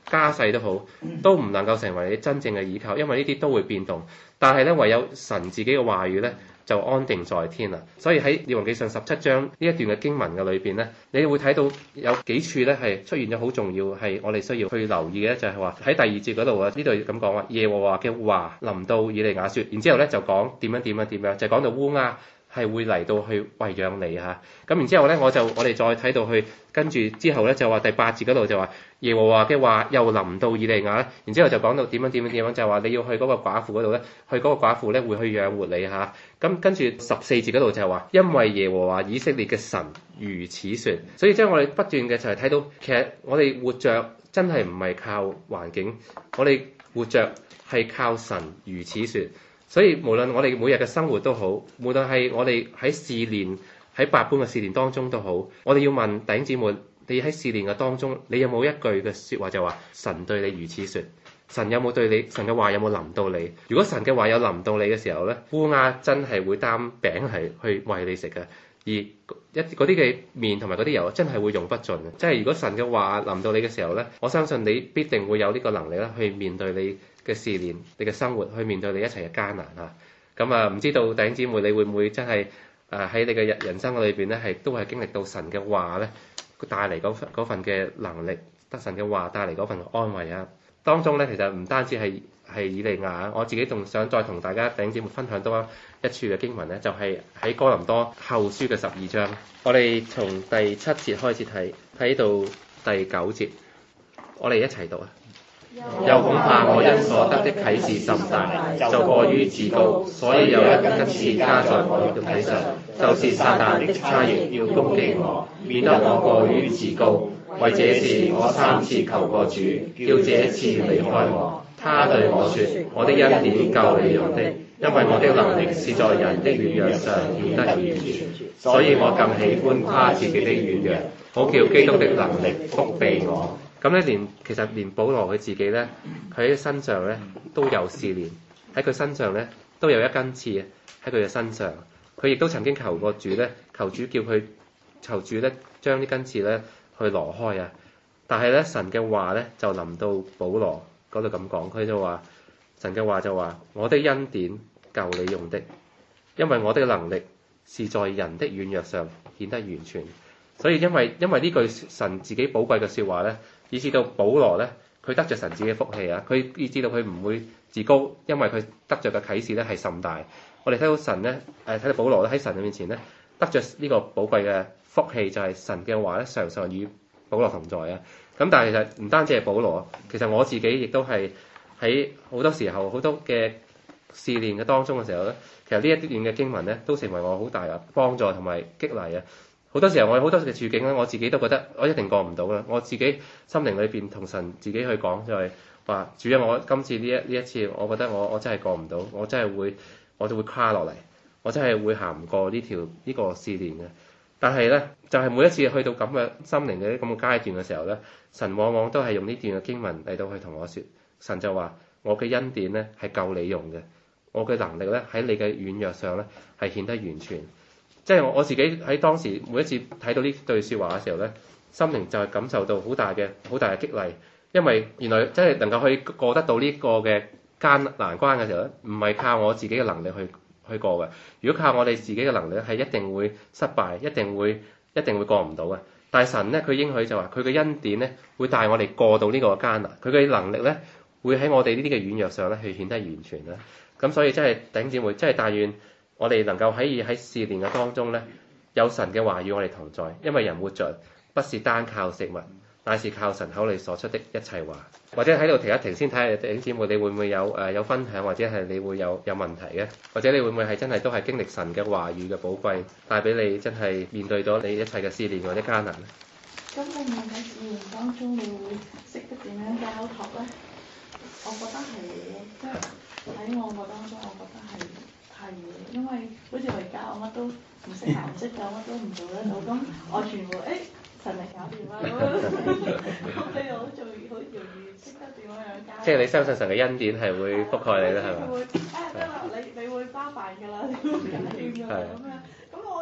家世都好，都唔能夠成為你真正嘅依靠，因為呢啲都會變動。但係咧，唯有神自己嘅話語咧，就安定在天啦。所以喺列王紀上17章呢一段嘅經文嘅裏邊咧，你會睇到有幾處咧係出現咗好重要，係我哋需要去留意嘅，就係話喺第2節嗰度啊，呢度咁講話，耶和華嘅話臨到以利亞說，然之後咧就講點樣，就講到烏鴉係會嚟到去餵養你嚇。咁然之後咧，我哋再睇到去跟住之後咧，就話第8節嗰度就話耶和華嘅話又臨到以利亞，然之後就講到點樣，就話你要去嗰個寡婦嗰度咧，去嗰個寡婦咧會去養活你嚇。咁跟住14節嗰度就係話，因為耶和華以色列嘅神如此説。所以即係我哋不斷嘅就係睇到，其實我哋活着真係唔係靠環境，我哋活着係靠神如此説。所以無論我哋每日嘅生活都好，無論係我哋喺試煉喺百般嘅試煉當中都好，我哋要問弟兄姊妹，你喺試煉嘅當中，你有冇一句嘅説話就話神對你如此説？神有冇對你？神嘅話有冇臨到你？如果神嘅話有臨到你嘅時候咧，烏鴉真係會擔餅係去餵你食嘅，而嗰啲嘅麵同埋嗰啲油真係會用不盡嘅。即係如果神嘅話臨到你嘅時候咧，我相信你必定會有呢個能力啦，去面對你嘅試煉，你嘅生活，去面對你一切嘅艱難嚇。咁唔知道弟兄姊妹你會唔會真係喺你嘅人生裏邊咧，係都係經歷到神嘅話咧帶嚟嗰份嘅能力，得神嘅話帶嚟嗰份安慰啊！當中咧其實唔單止係以利亞，我自己仲想再同大家弟兄姊妹分享多一處嘅經文咧，就係喺哥林多後書嘅12章，我哋從第7節開始睇到第9節，我哋一齊讀啊！又恐怕我因所得的啟示甚大，就過於自高，所以有一根刺加在我的體上，就是撒但的差役要攻擊我，免得我過於自高。為這事我3次求過主，叫這刺離開我。他對我說：我的恩典夠你用的，因為我的能力是在人的軟弱上顯得完全。所以我更喜歡誇自己的軟弱，好叫基督的能力覆庇我。咁咧，其實連保羅佢自己咧，佢喺身上咧都有試煉，喺佢身上咧都有一根刺喺佢嘅身上。佢亦都曾經求過主咧，求主咧將呢根刺咧去挪開啊！但係咧神嘅話咧就臨到保羅嗰度咁講，佢就話神嘅話就話：我的恩典夠你用的，因為我的能力是在人的軟弱上顯得完全。所以因為呢句神自己寶貴嘅説話咧，以至到保羅咧，佢得着神自己嘅福氣啊！佢以至到佢唔會自高，因為佢得着嘅啟示咧係甚大。我哋睇到神咧，睇到保羅咧喺神嘅面前咧，得着呢個寶貴嘅福氣，就係神嘅話咧常常與保羅同在啊！咁但係其實唔單止係保羅，其實我自己亦都係喺好多時候好多嘅試煉嘅當中嘅時候咧，其實呢一段嘅經文咧都成為我好大嘅幫助同埋激勵啊！好多時候我好多嘅處境咧，我自己都覺得我一定過唔到啦。我自己心靈裏邊同神自己去講，就係話主啊，我今次呢一次，我覺得我真係過唔到，我就會垮落嚟，我真係會行唔過呢個試煉嘅。但係咧，就係每一次去到咁嘅心靈嘅咁嘅階段嘅時候咧，神往往都係用呢段嘅經文嚟到去同我説，神就話我嘅恩典咧係夠你用嘅，我嘅能力咧喺你嘅軟弱上咧係顯得完全。即係我自己喺當時每一次睇到呢句説話嘅時候咧，心靈就係感受到好大嘅激勵，因為原來真係能夠去過得到呢個嘅難關嘅時候咧，唔係靠我自己嘅能力去過嘅。如果靠我哋自己嘅能力咧，係一定會失敗，一定會過唔到嘅。但係神咧，佢應許就話佢嘅恩典咧會帶我哋過到呢個艱難，佢嘅能力咧會喺我哋呢啲嘅軟弱上咧去顯得完全啦。咁所以真係弟兄姊妹，真係但願我哋能夠喺試煉嘅當中咧，有神嘅話與我哋同在，因為人活着不是單靠食物，乃是靠神口裏所出的一切話。或者喺度停一停先睇下弟兄姊妹，你會唔會有分享，或者係你會有問題嘅，或者你會唔會係真係都係經歷神嘅話語嘅寶貴，帶俾你真係面對咗你一切嘅試煉或者艱難咧？ 咁你問喺試驗當中，你會識得點樣交託咧？我覺得係即係喺我個當中，我覺得係因為好似我而家我乜都唔識行唔識走，乜都唔做得到，咁我全部神嚟搞掂啦，咁你又好容易識得點樣交。 即係你相信神嘅恩典係會覆蓋你啦，係嘛？ 會得啦，你會巴閉㗎啦，你會搞掂㗎啦咁樣。咁我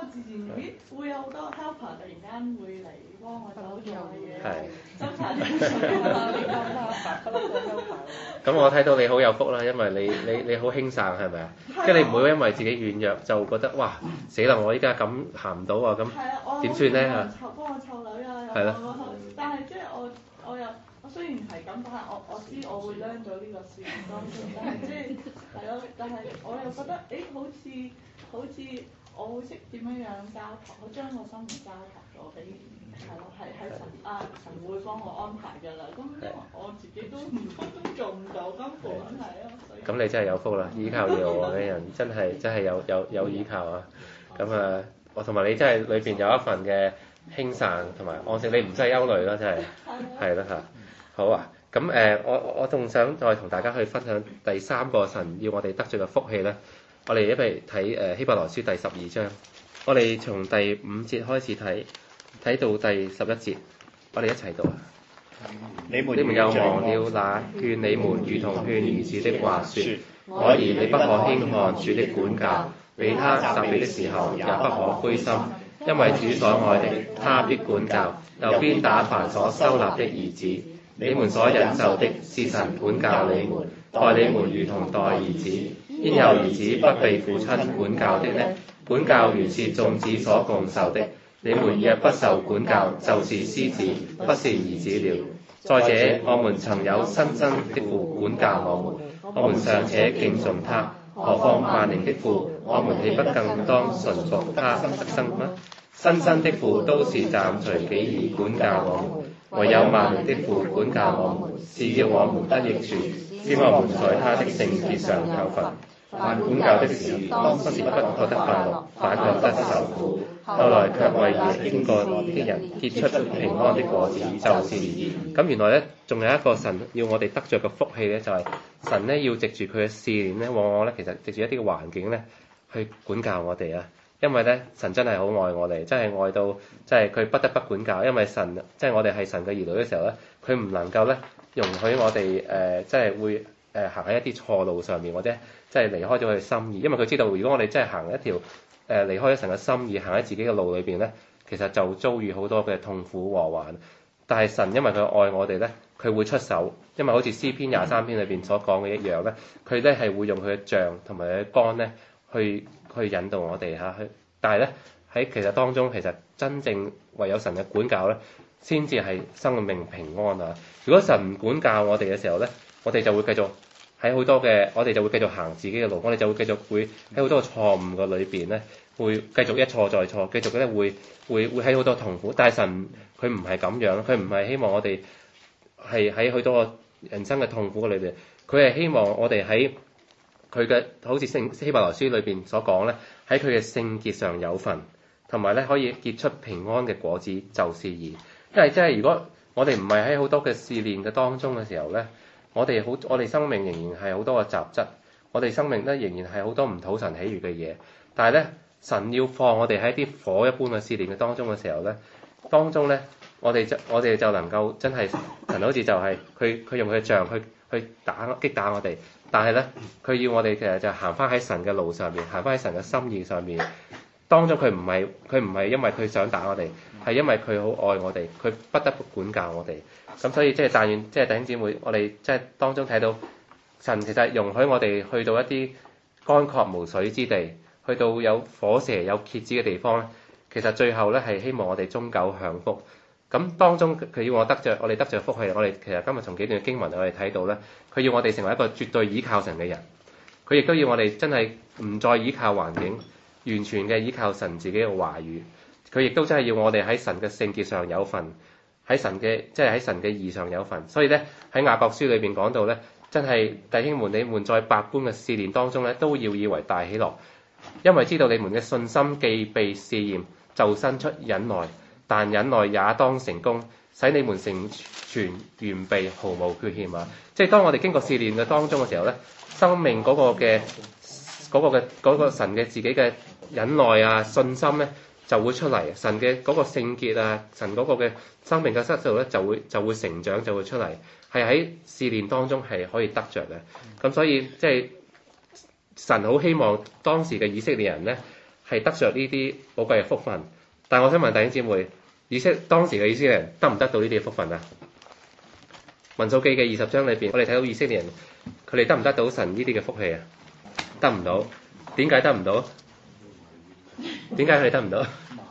自然咦會有好多 helper 突然間會嚟幫我手做嘢，斟茶遞水啊，你咁啦，白嗰粒嘅 helper。 咁我睇到你好有福啦，因為你好輕省係咪啊？即係你唔會因為自己軟弱就覺得哇死啦！我依家咁行唔到啊，咁點算咧嚇？ 幫我湊女啊， 係咯。 但係即係我雖然係咁，但係我知我會 learn 咗呢個事當中，但係即係係咯，但係我又覺得好似我會識點樣交託，我將個心交託咗俾係咯，係神會幫我安排㗎啦。咁因為我自己都做唔到，根本係咯。 咁你真係有福啦！依靠耶和華嘅人真係有依靠啊！咁啊，我同埋你真係裏邊有一份嘅輕省同埋安息，你唔使憂慮啦，真係係啦嚇。好啊，咁我仲想再同大家去分享第三個神要我哋得著嘅福氣咧。我哋一齊睇希伯來書第12章，我哋從第5節開始睇到第11節，我哋一齊讀啊！你們又忘了那勸你們如同勸兒子的話說：我兒你不可輕看主的管教，被他責備的時候也不可灰心，因為主所愛的他必管教，又必打凡所收納的兒子。你們所忍受的是神管教你們，待你們如同待兒子。焉有兒子不被父親管教的呢？管教原是眾子所共受的。你們若不受管教，就是私子，不是兒子了。再者，我們曾有親生的父管教我們尚且敬重他，何況萬靈的父，我們豈不更當順服他得生嗎？親生的父都是暫隨己意管教我們，唯有萬靈的父管教我們，是要我們得益處，使我們在他的聖潔上有份。凡管教的事，當時不覺得快樂，反覺得受苦，後來卻為耶經過的人結出平安的果子，就是義。咁原來咧，仲有一個神要我哋得着嘅福氣咧，就係神咧要藉住佢嘅試驗咧，往往咧其實藉住一啲嘅環境咧，去管教我哋啊。因為咧，神真係好愛我哋，真係愛到即係佢不得不管教。因為神即係我哋係神嘅兒女嘅時候咧，佢唔能夠咧容許我哋即係會行喺一啲錯路上面，或者即係離開咗佢嘅心意。因為佢知道，如果我哋真係行一條離開咗神嘅心意，行喺自己嘅路裏邊咧，其實就遭遇好多嘅痛苦禍患。但係神因為佢愛我哋咧，佢會出手。因為好似詩篇23篇裏邊所講嘅一樣咧，佢咧係會用佢嘅杖同埋佢嘅竿咧去引導我哋嚇。但係咧喺其實當中，其實真正唯有神嘅管教咧，先至係生命平安啊！如果神唔管教我哋嘅時候咧，我哋就會繼續喺好多嘅，我哋就會繼續行自己嘅路，我哋就會繼續會喺好多嘅錯誤嘅裏邊咧，會繼續一錯再錯，繼續咧會喺好多痛苦。但係神佢唔係咁樣，佢唔係希望我哋係喺好多人生嘅痛苦嘅裏邊，佢係希望我哋喺佢嘅好似希伯來書裏邊所講咧，喺佢嘅聖潔上有份，同埋咧可以結出平安嘅果子，就是義。因為即係如果我哋唔係喺好多嘅試煉嘅當中嘅時候咧，我哋生命仍然係好多嘅雜質，我哋生命咧仍然係好多唔討神喜悅嘅嘢。但係咧，神要放我哋喺啲火一般嘅試煉嘅當中嘅時候咧，當中咧我哋就能夠真係神好似就係佢用佢嘅杖去擊打我哋。但係咧，佢要我哋其實就行翻喺神嘅路上面，行翻喺神嘅心意上面。當中佢唔係因為佢想打我哋，係因為佢好愛我哋，佢不得不管教我哋。咁所以即係但願即係弟兄姊妹，我哋即係當中睇到神其實容許我哋去到一啲乾涸無水之地，去到有火蛇有蠍子嘅地方咧，其實最後咧係希望我哋終久享福。咁當中佢要我哋得着福氣，我哋其實今日從幾段經文我哋睇到咧，佢要我哋成為一個絕對倚靠神嘅人，佢亦都要我哋真係唔再倚靠環境，完全嘅倚靠神自己嘅話語。佢亦都真係要我哋喺神嘅聖潔上有份，喺神嘅義上有份。所以咧喺雅各書裏邊講到咧，真係弟兄們，你們在百般嘅試煉當中咧，都要以為大喜樂，因為知道你們嘅信心既被試驗，就生出忍耐。但忍耐也當成功，使你們成全完備，毫無缺欠啊！即係當我哋經過試煉嘅當中嘅時候咧，生命嗰個神嘅自己嘅忍耐啊、信心咧就會出嚟，神嘅嗰個聖潔啊、神嗰個嘅生命嘅質素咧就會成長，就會出嚟，係喺試煉當中係可以得着嘅。咁所以即係神好希望當時嘅以色列人咧係得着呢啲寶貴嘅福分。但我想問弟兄姊妹，當時嘅以色列人得唔得到呢啲福分啊？民數記嘅20章裏邊，我哋睇到以色列人佢哋得唔得到神呢啲嘅福氣啊？得唔到。點解得唔到？點解佢哋得唔到？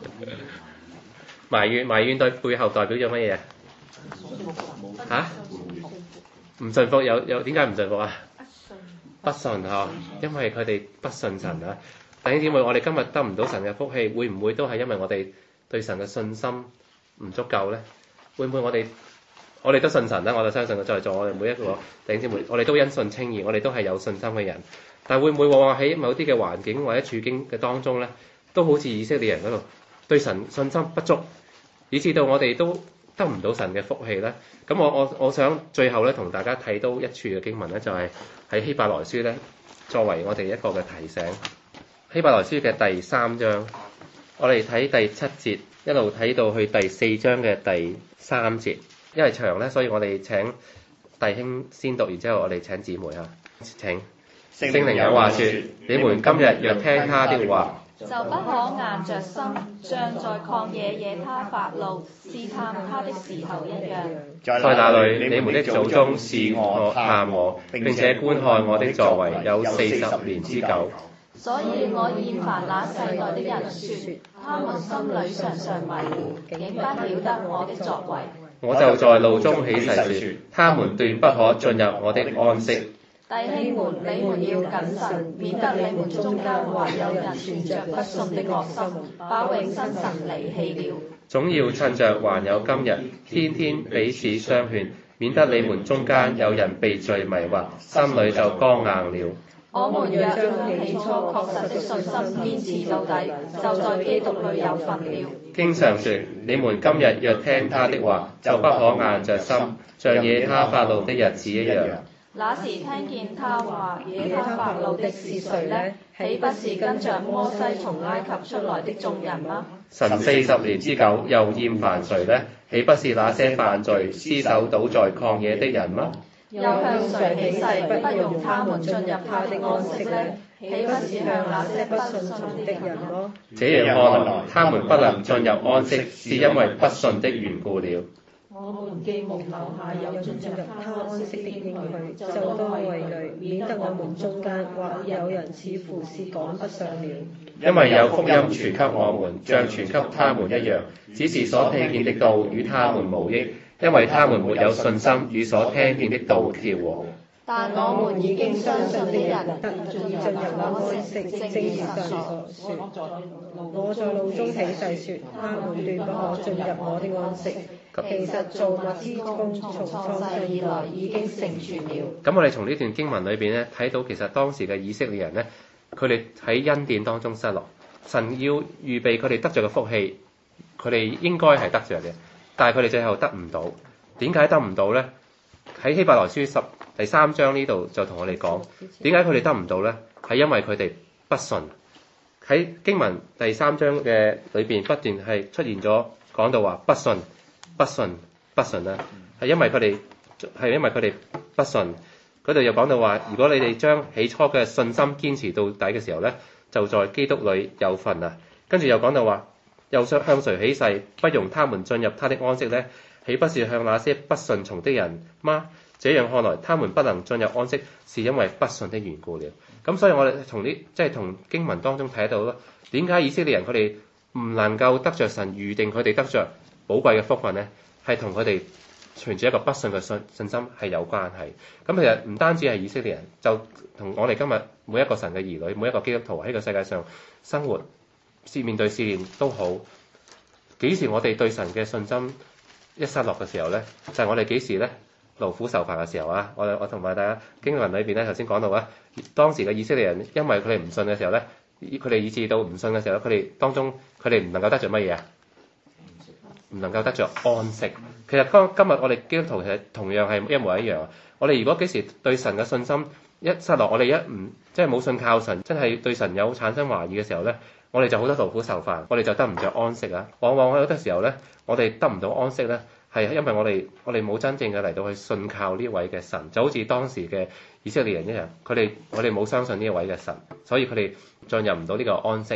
埋怨對背後代表咗乜嘢啊？唔信服有點解唔信服啊？不信因為佢哋不信神啊！弟兄姊妹，我哋今日得唔到神嘅福氣，會唔會都係因為我哋對神嘅信心唔足夠咧？會唔會我哋都信神咧？我就相信在座我哋每一個弟兄姊妹，我哋都因信稱義，我哋都係有信心嘅人。但會唔會往往喺某啲嘅環境或者處境嘅當中咧，都好似以色列人嗰度對神信心不足，以致到我哋都得唔到神嘅福氣咧？咁我想最後咧同大家睇到一處嘅經文咧，就係喺希伯來書咧，作為我哋一個嘅提醒。希伯來書嘅第3章，我哋睇第7節一路睇到去第4章嘅第3節。因為長咧，所以我哋請弟兄先讀，然之後我哋請姊妹請。聖靈有話說：你們今日若聽他的話， 就不可硬着心，像在曠野惹他發怒、試探他的時候一樣。 在那裏你們的祖宗試我探我，並且觀看我的作為有40年之久。 所以我厭煩那世代的人說，他們心裏常常迷糊，竟不曉得我的作為。 我就在怒中起誓說，他們斷不可進入我的安息。 弟兄們，你們要謹慎，免得你們中間還有人存着不信的惡心，把永生神離棄了。 總要趁着還有今日，天天彼此相勸，免得你們中間有人被罪迷惑，心裏就剛硬了。 我們若將起初確實的信心堅持到底，就在基督裏有份了。 經常說，你們今日若聽他的話，就不可硬着心，像惹他發怒的日子一樣。 那時聽見他話惹他發怒的是誰呢？豈不是跟着摩西從埃及出來的眾人嗎？ 神40年之久，又厭煩誰呢？豈不是那些犯罪、屍首倒在曠野的人嗎？ 又向誰起誓不容他們進入他的安息呢？豈不是向那些不信從的人麼？ 這樣看來，他們不能進入安息，是因為不信的緣故了。 我們既蒙留下有進入他安息的應許，就多畏慮，免得我們中間或有人似乎是趕不上了。 因為有福音傳給我們，像傳給他們一樣，只是所聽見的道與他們無益，因為他們沒有信心與所聽見的道調和。 但我們已經相信的人得進入安息，正如神所說，我在怒中起誓說，他們斷不可進入我的安息。其實造物之工從創世以來已經成全了。咁我哋從呢段經文裏邊咧睇到，其實當時嘅以色列人咧，佢哋喺恩典當中失落，神要預備佢哋得着嘅福氣，佢哋應該係得着嘅，但係佢哋最後得唔到。點解得唔到咧？喺希伯來書第3章呢度就同我哋講，點解佢哋得唔到咧？係因為佢哋不信。喺經文第3章嘅裏邊不斷係出現咗講到話不信。不信啦，係因為佢哋不信。嗰度又講到話，如果你哋將起初嘅信心堅持到底嘅時候咧，就在基督裏有份啊。跟住又講到話，又向誰起誓不容他們進入他的安息呢？豈不是向那些不順從的人嗎？這樣看來，他們不能進入安息，是因為不信的緣故了。咁所以我哋從經文當中睇到咯，點解以色列人佢哋唔能夠得着神預定佢哋得着寶貴嘅福分咧，係同佢哋存住一個不信嘅信心係有關係。咁其實唔單止係以色列人，就同我哋今日每一個神嘅兒女，每一個基督徒喺個世界上生活，面對試煉都好。幾時我哋對神嘅信心一失落嘅時候咧，就係我哋幾時咧勞苦受煩嘅時候啊！我同埋大家經文裏邊咧頭先講到啊，當時嘅以色列人因為佢哋唔信嘅時候咧，佢哋以致到唔信嘅時候咧，佢哋當中佢哋唔能夠得着乜嘢啊？唔能夠得着安息。其實今日我哋基督徒其實同樣係一模一樣。我哋如果幾時對神嘅信心一失落，我哋即係冇信靠神，真係對神有產生懷疑嘅時候咧，我哋就好多勞苦受煩，我哋就得唔着安息啊！往往喺好多時候咧，我哋得唔到安息咧，係因為我哋冇真正嘅嚟到去信靠呢位嘅神，就好似當時嘅以色列人一樣，我哋冇相信呢一位嘅神，所以佢哋進入唔到呢個安息。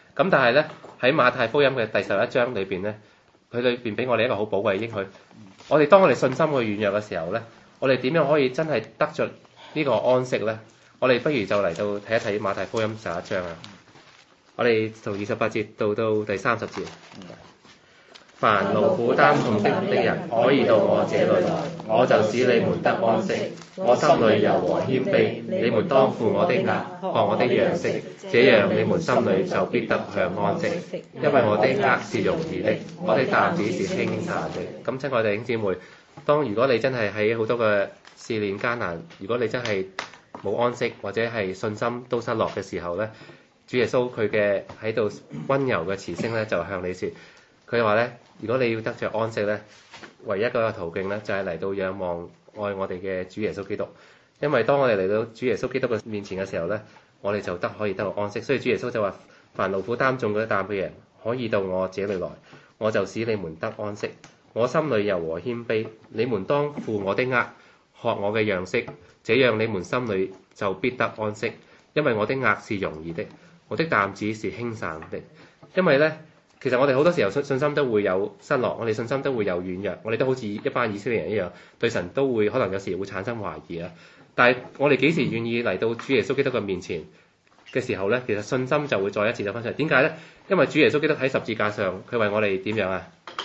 咁但係咧喺馬太福音嘅第11章裏邊咧，佢裏邊俾我哋一個好寶貴嘅應許。當我哋信心去軟弱嘅時候咧，我哋點樣可以真係得着呢個安息咧？我哋不如就嚟到睇一睇馬太福音11章啊！我哋從28節到第30節。凡勞苦擔重的人，可以到我這裏來，我就使你們得安息。我心裏柔和謙卑，你們當負我的軛，學我的樣式，這樣你們心裏就必得享安息。因為我的軛是容易的，我的擔子是輕省的。咁親愛弟兄姊妹，如果你真係喺好多嘅試煉艱難，如果你真係冇安息或者係信心都失落嘅時候咧，主耶穌佢嘅喺度温柔嘅慈聲咧就向你説，佢話咧，如果你要得着安息咧，唯一嗰個途徑咧就係嚟到仰望愛我哋嘅主耶穌基督。因為當我哋嚟到主耶穌基督嘅面前嘅時候咧，我哋就可以得到安息。所以主耶穌就話：凡勞苦擔重嗰啲擔嘅人，可以到我這裏來，我就使你們得安息。我心裏柔和謙卑，你們當負我的軛，學我嘅樣式，這樣你們心裏就必得安息。因為我的軛是容易的，我的擔子是輕省的。因為咧，其實我哋好多時候信心都會有失落，我哋信心都會有軟弱，我哋都好似一班以色列人一樣，對神都會可能有時會產生懷疑啊。但係我哋幾時願意嚟到主耶穌基督嘅面前嘅時候咧，其實信心就會再一次就翻出嚟。點解咧？因為主耶穌基督喺十字架上，佢為我哋點樣啊？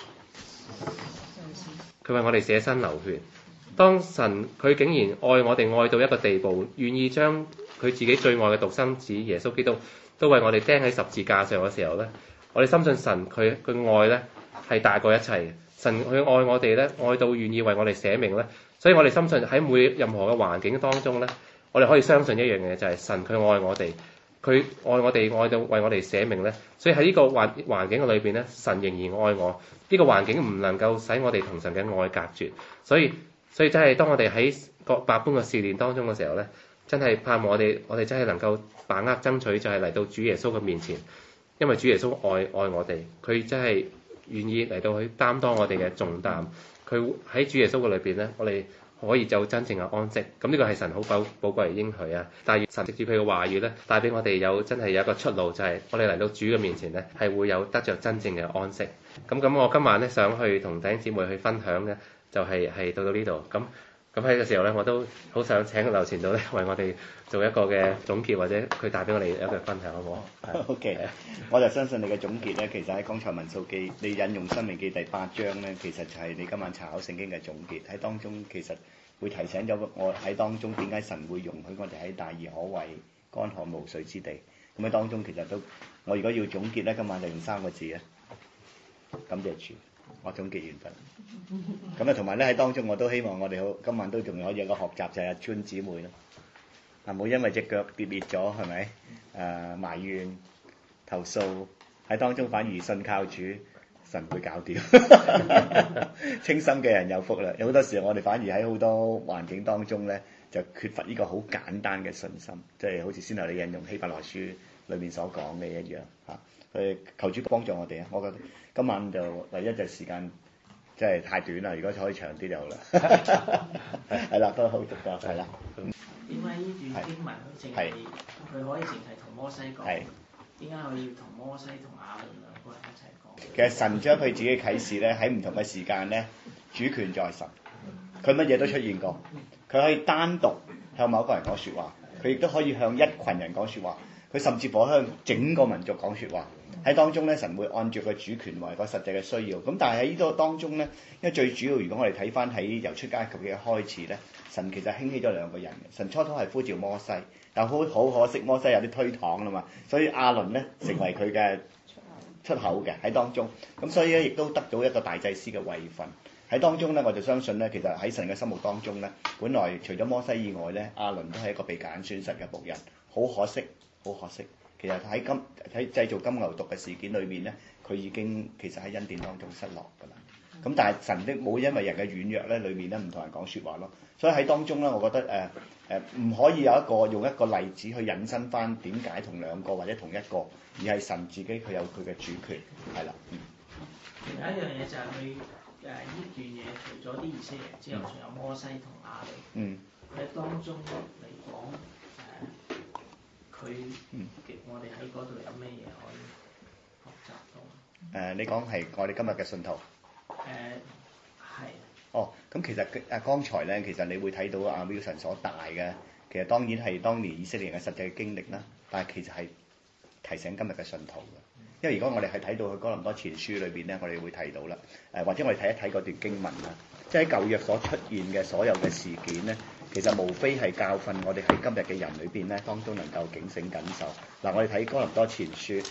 佢為我哋捨身流血。當神佢竟然愛我哋愛到一個地步，願意將佢自己最愛嘅獨生子耶穌基督都為我哋釘喺十字架上嘅時候咧，我哋深信神佢愛咧係大過一切嘅。神佢愛我哋咧，愛到願意為我哋捨命咧，所以我哋深信喺任何嘅環境當中咧，我哋可以相信一樣嘢，就係神佢愛我哋，佢愛我哋愛到為我哋捨命咧。所以喺呢個環境嘅裏邊咧，神仍然愛我。呢個環境唔能夠使我哋同神嘅愛隔絕。所以真係當我哋喺各百般嘅試煉當中嘅時候咧，真係盼望我哋真係能夠把握爭取，就係嚟到主耶穌嘅面前，因為主耶穌愛我哋，佢真係願意嚟到去擔當我哋嘅重擔。佢喺主耶穌嘅裏邊咧，我哋可以有真正嘅安息。咁呢個係神好寶貴嘅應許啊！但係神藉住佢嘅話語咧，帶俾我哋真係有一個出路，就係我哋嚟到主嘅面前咧，係會有得着真正嘅安息。咁我今晚咧想去同弟兄姊妹去分享嘅，就係到呢度。咁喺個時候咧，我都好想請劉傳道咧為我哋做一個嘅總結，或者佢帶俾我哋一個分享，好唔好？OK， 我就相信你嘅總結咧，其實喺剛才民數記，你引用申命記第8章咧，其實就係你今晚查考聖經嘅總結。喺當中其實會提醒咗我喺當中點解神會容許我哋喺大而可畏、乾旱無水之地。咁喺當中其實都，我如果要總結咧，今晚就用3個字啊，感謝主。我總結完畢。咁啊，同埋咧喺當中我都希望我哋今晚都仲可以有個學習，就係阿川姊妹咯。唔好因為隻腳跌裂咗，係咪？埋怨、投訴喺當中，反而信靠主，神會搞掂。清心嘅人有福啦！有好多時候我哋反而喺好多環境當中咧，就缺乏呢個好簡單嘅信心，即係好似先頭你引用希伯來書裏面所講嘅一樣嚇。求主幫助我哋啊！我覺得今晚就第一就時間真係太短啦，如果可以長啲就好啦。係啦，都好足夠，係啦。 點解呢段經文佢可以淨係同摩西講？點解佢要同摩西同亞倫兩個人一齊講？ 其實神將佢自己嘅啟示咧，喺唔同嘅時間咧，主權在神，佢乜嘢都出現過。佢可以單獨向某一個人講説話，佢亦都可以向一群人講説話，佢甚至乎向整個民族講説話。喺當中咧，神會按照個主權為個實際嘅需要。咁但係喺呢個當中咧，因為最主要，如果我哋睇翻喺由出埃及嘅開始咧，神其實興起咗2個人嘅。神初初係呼召摩西，但好可惜摩西有啲推搪啦嘛，所以亞倫咧成為佢嘅出口嘅喺當中。咁所以咧亦都得到一個大祭司嘅位份喺當中咧。我就相信咧，其實喺神嘅心目當中咧，本來除咗摩西以外咧，亞倫都係一個被揀選神嘅僕人。好可惜，好可惜。其實喺製造金牛犢嘅事件裏面咧，佢已經其實喺恩典當中失落㗎啦。咁但係神的冇因為人嘅軟弱咧，裏面咧唔同人講説話咯。所以喺當中咧，我覺得唔可以用一個例子去引申翻點解同2個或者同1個，而係神自己佢有佢嘅主權，係啦。 另外一樣嘢就係佢呢段嘢，除咗啲以色列人之後，仲有摩西同亞倫。喺當中嚟講，我哋喺嗰度有咩嘢可以學習到。 你講係我哋今日嘅信徒。 係。 哦，咁其實剛才咧，其實你會睇到阿 Wilson 所帶嘅，其實當然係當年以色列人嘅實際經歷啦，但係其實係提醒今日嘅信徒嘅。因為如果我哋係睇到去哥林多前書裏邊咧，我哋會睇到啦。或者我哋睇一睇嗰段經文啦，即係喺舊約所出現嘅所有嘅事件咧，其實無非係教訓我哋喺今日嘅人裏邊咧，當中能夠警醒緊守。嗱，我哋睇哥林多前書，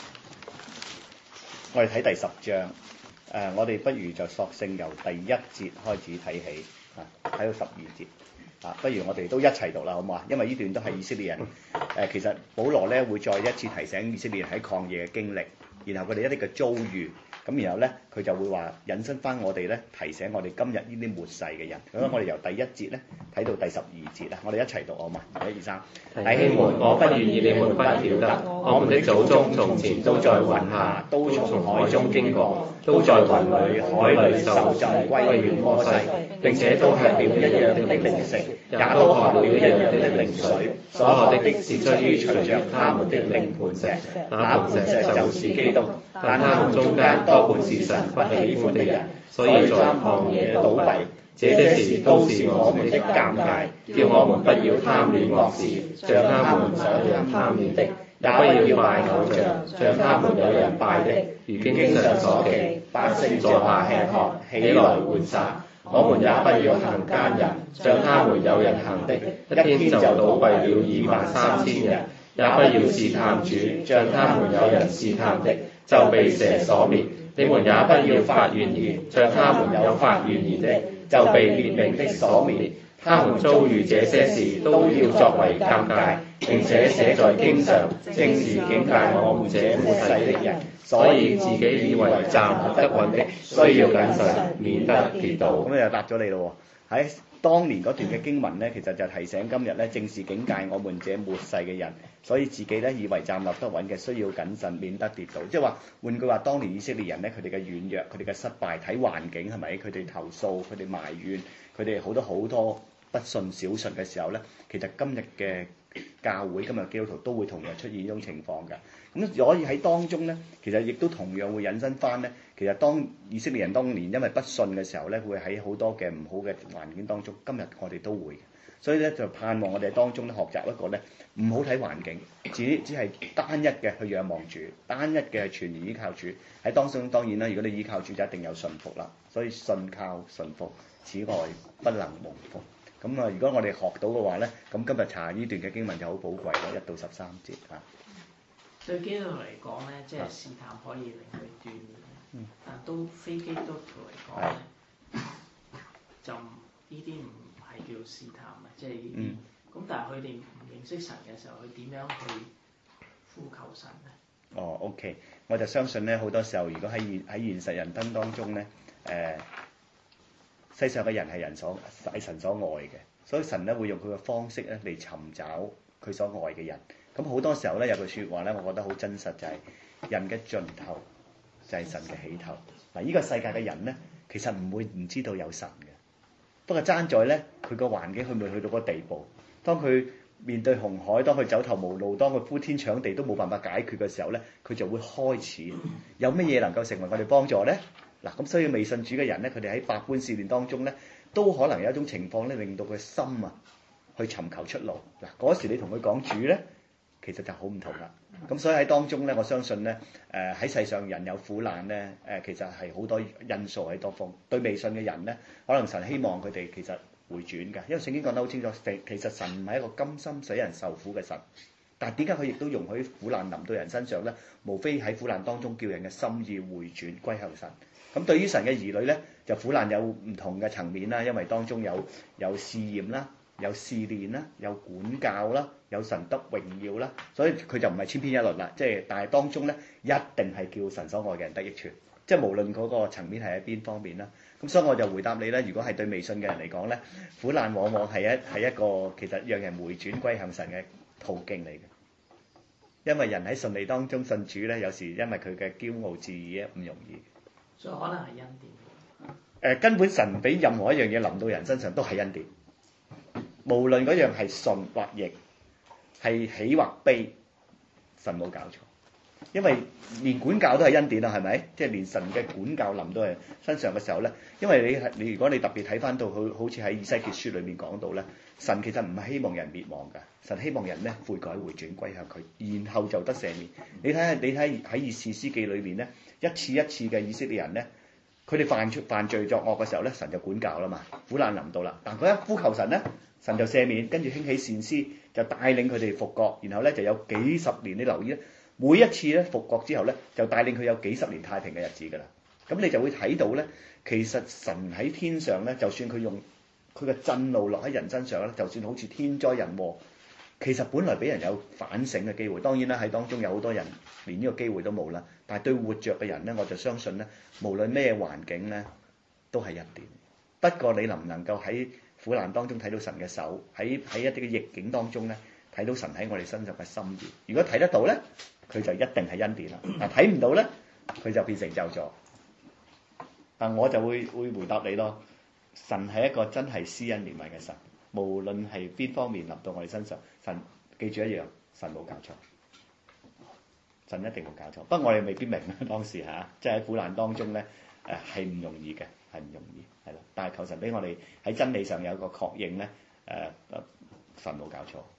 我哋睇第10章。我哋不如就索性由第1節開始睇起，睇到12節。不如我哋都一齊讀啦，好唔好啊？因為呢段都係以色列人。其實保羅咧會再一次提醒以色列人喺曠野嘅經歷，然後佢哋一啲嘅遭遇。咁然後咧，佢就會話引申翻我哋咧，提醒我哋今日呢啲末世嘅人。咁我哋由第1節咧睇到第12節啦，我哋一齊讀好嘛？1、2、3。 弟兄們，我不願意你們不曉得，我們的祖宗從前都在雲下，都從海中經過，都在雲裏、海裏受浸歸於摩西，並且都吃了一樣的零食，也都喝了一樣的靈水。所喝的是出於隨着他們的靈磐石，那磐石就是基督。但他們中間多半是神不喜歡的人，所以在曠野倒閉。這些事都是我們的鑑戒，叫我們不要貪戀惡事，像他們有人貪戀的；也不要拜偶像，像他們有人拜的。如經上所記，百姓坐下吃喝，起來玩耍。我們也不要行奸淫，像他們有人行的，一天就倒閉了23000人。也不要試探主，像他們有人試探的，就被蛇所滅。你們也不要發怨言，像他們有發怨言的，就被滅命的所滅。他們遭遇這些事，都要作為鑑戒，並且寫在經上，正是警戒我們這末世的人。所以自己以為站立得穩的，需要謹慎，免得跌倒。 咁又答咗你咯喎！喺當年嗰段嘅經文咧，其實就提醒今日咧，正是警戒我們這末世嘅人。所以自己咧以為站立得穩嘅，需要謹慎，免得跌倒。即係話換句話，當年以色列人咧，佢哋嘅軟弱，佢哋嘅失敗，睇環境係咪？佢哋投訴，佢哋埋怨，佢哋好多不信小信嘅時候咧，其實今日嘅教會、今日基督徒都會同樣出現呢種情況嘅。咁所以喺當中咧，其實亦都同樣會引申翻咧。其實當以色列人當年因為不信嘅時候咧，會喺好多嘅唔好嘅環境當中，今日我哋都會嘅。所以咧就盼望我哋當中咧學習一個咧唔好睇環境，只係單一嘅去仰望主，單一嘅全然依靠主。喺當中當然啦，如果你依靠主就一定有順服啦。所以信靠順服，此外不能蒙福。咁啊，如果我哋學到嘅話咧，咁今日查呢段嘅經文就好寶貴啦，1到13節啊。 對基督徒嚟講咧，即係試探可以令佢鍛鍊，但都非基督徒嚟講咧，就呢啲唔係叫試探啊，即係呢啲。咁但係佢哋唔認識神嘅時候，佢點樣去呼求神咧？ 哦 ，OK， 我就相信咧，好多時候如果喺現實人生當中咧，世上嘅人係神所愛嘅，所以神咧會用佢嘅方式咧嚟尋找佢所愛嘅人。咁好多時候咧有句説話咧，我覺得好真實，就係人嘅盡頭就係神嘅起頭。嗱，呢個世界嘅人咧，其實唔會唔知道有神嘅，不過爭在咧佢個環境佢未去到嗰個地步。當佢面對紅海，當佢走投無路，當佢呼天搶地都冇辦法解決嘅時候咧，佢就會開始有乜嘢能夠成為我哋幫助咧？嗱，咁所以未信主嘅人咧，佢哋喺百般試煉當中咧，都可能有一種情況咧，令到佢心啊去尋求出路。嗱，嗰時你同佢講主咧，其實就好唔同啦。咁所以喺當中咧，我相信咧，喺世上人有苦難咧，其實係好多因素喺當中。對未信嘅人咧，可能神希望佢哋其實回轉嘅，因為聖經講得好清楚，其實神唔係一個甘心使人受苦嘅神。但係點解佢亦都容許苦難臨到人身上咧？無非喺苦難當中叫人嘅心意回轉歸向神。咁對於神嘅兒女咧，就苦難有唔同嘅層面啦，因為當中有試驗啦，有試煉啦，有管教啦，有神得榮耀啦，所以佢就唔係千篇一律啦。即係但係當中咧，一定係叫神所愛嘅人得益處，即係無論嗰個層面係喺邊方面啦。咁所以我就回答你咧，如果係對未信嘅人嚟講咧，苦難往往係一個其實讓人回轉歸向神嘅途徑嚟嘅。因為人喺順利當中信主咧，有時因為佢嘅驕傲自義咧唔容易。 所以可能係恩典。 根本神俾任何一樣嘢臨到人身上都係恩典，無論嗰樣係順或逆，係喜或悲，神冇搞錯。 因為連管教都係恩典啦，係咪？即係連神嘅管教臨到係身上嘅時候咧，因為你如果你特別睇翻到好似喺以西結書裏面講到咧，神其實唔係希望人滅亡㗎，神希望人咧悔改回轉歸向佢，然後就得赦免。你睇喺士師記裏面咧，一次一次嘅以色列人咧，佢哋犯罪作惡嘅時候咧，神就管教啦嘛，苦難臨到啦，但佢一呼求神咧，神就赦免，跟住興起善師就帶領佢哋復國，然後咧就有幾十年，你留意咧。每一次咧復國之後咧，就帶領佢有幾十年太平嘅日子㗎啦。咁你就會睇到咧，其實神喺天上咧，就算佢用佢嘅震怒落喺人身上咧，就算好似天災人禍，其實本來俾人有反省嘅機會。當然啦，喺當中有好多人連呢個機會都冇啦。但係對活着嘅人咧，我就相信咧，無論咩環境咧，都係一點。不過你能唔能夠喺苦難當中睇到神嘅手，喺一啲嘅逆境當中咧，睇到神喺我哋身上嘅心意？如果睇得到咧，佢就一定係恩典啦。但睇唔到咧，佢就變成咒詛。但我就會回答你咯。神係一個真係施恩憐憫嘅神，無論係邊方面臨到我哋身上，神記住一樣，神冇搞錯，神一定冇搞錯。不過我哋未必明當時嚇，即係喺苦難當中咧，係唔容易嘅，係唔容易，係啦。但係求神俾我哋喺真理上有一個確認咧，神冇搞錯。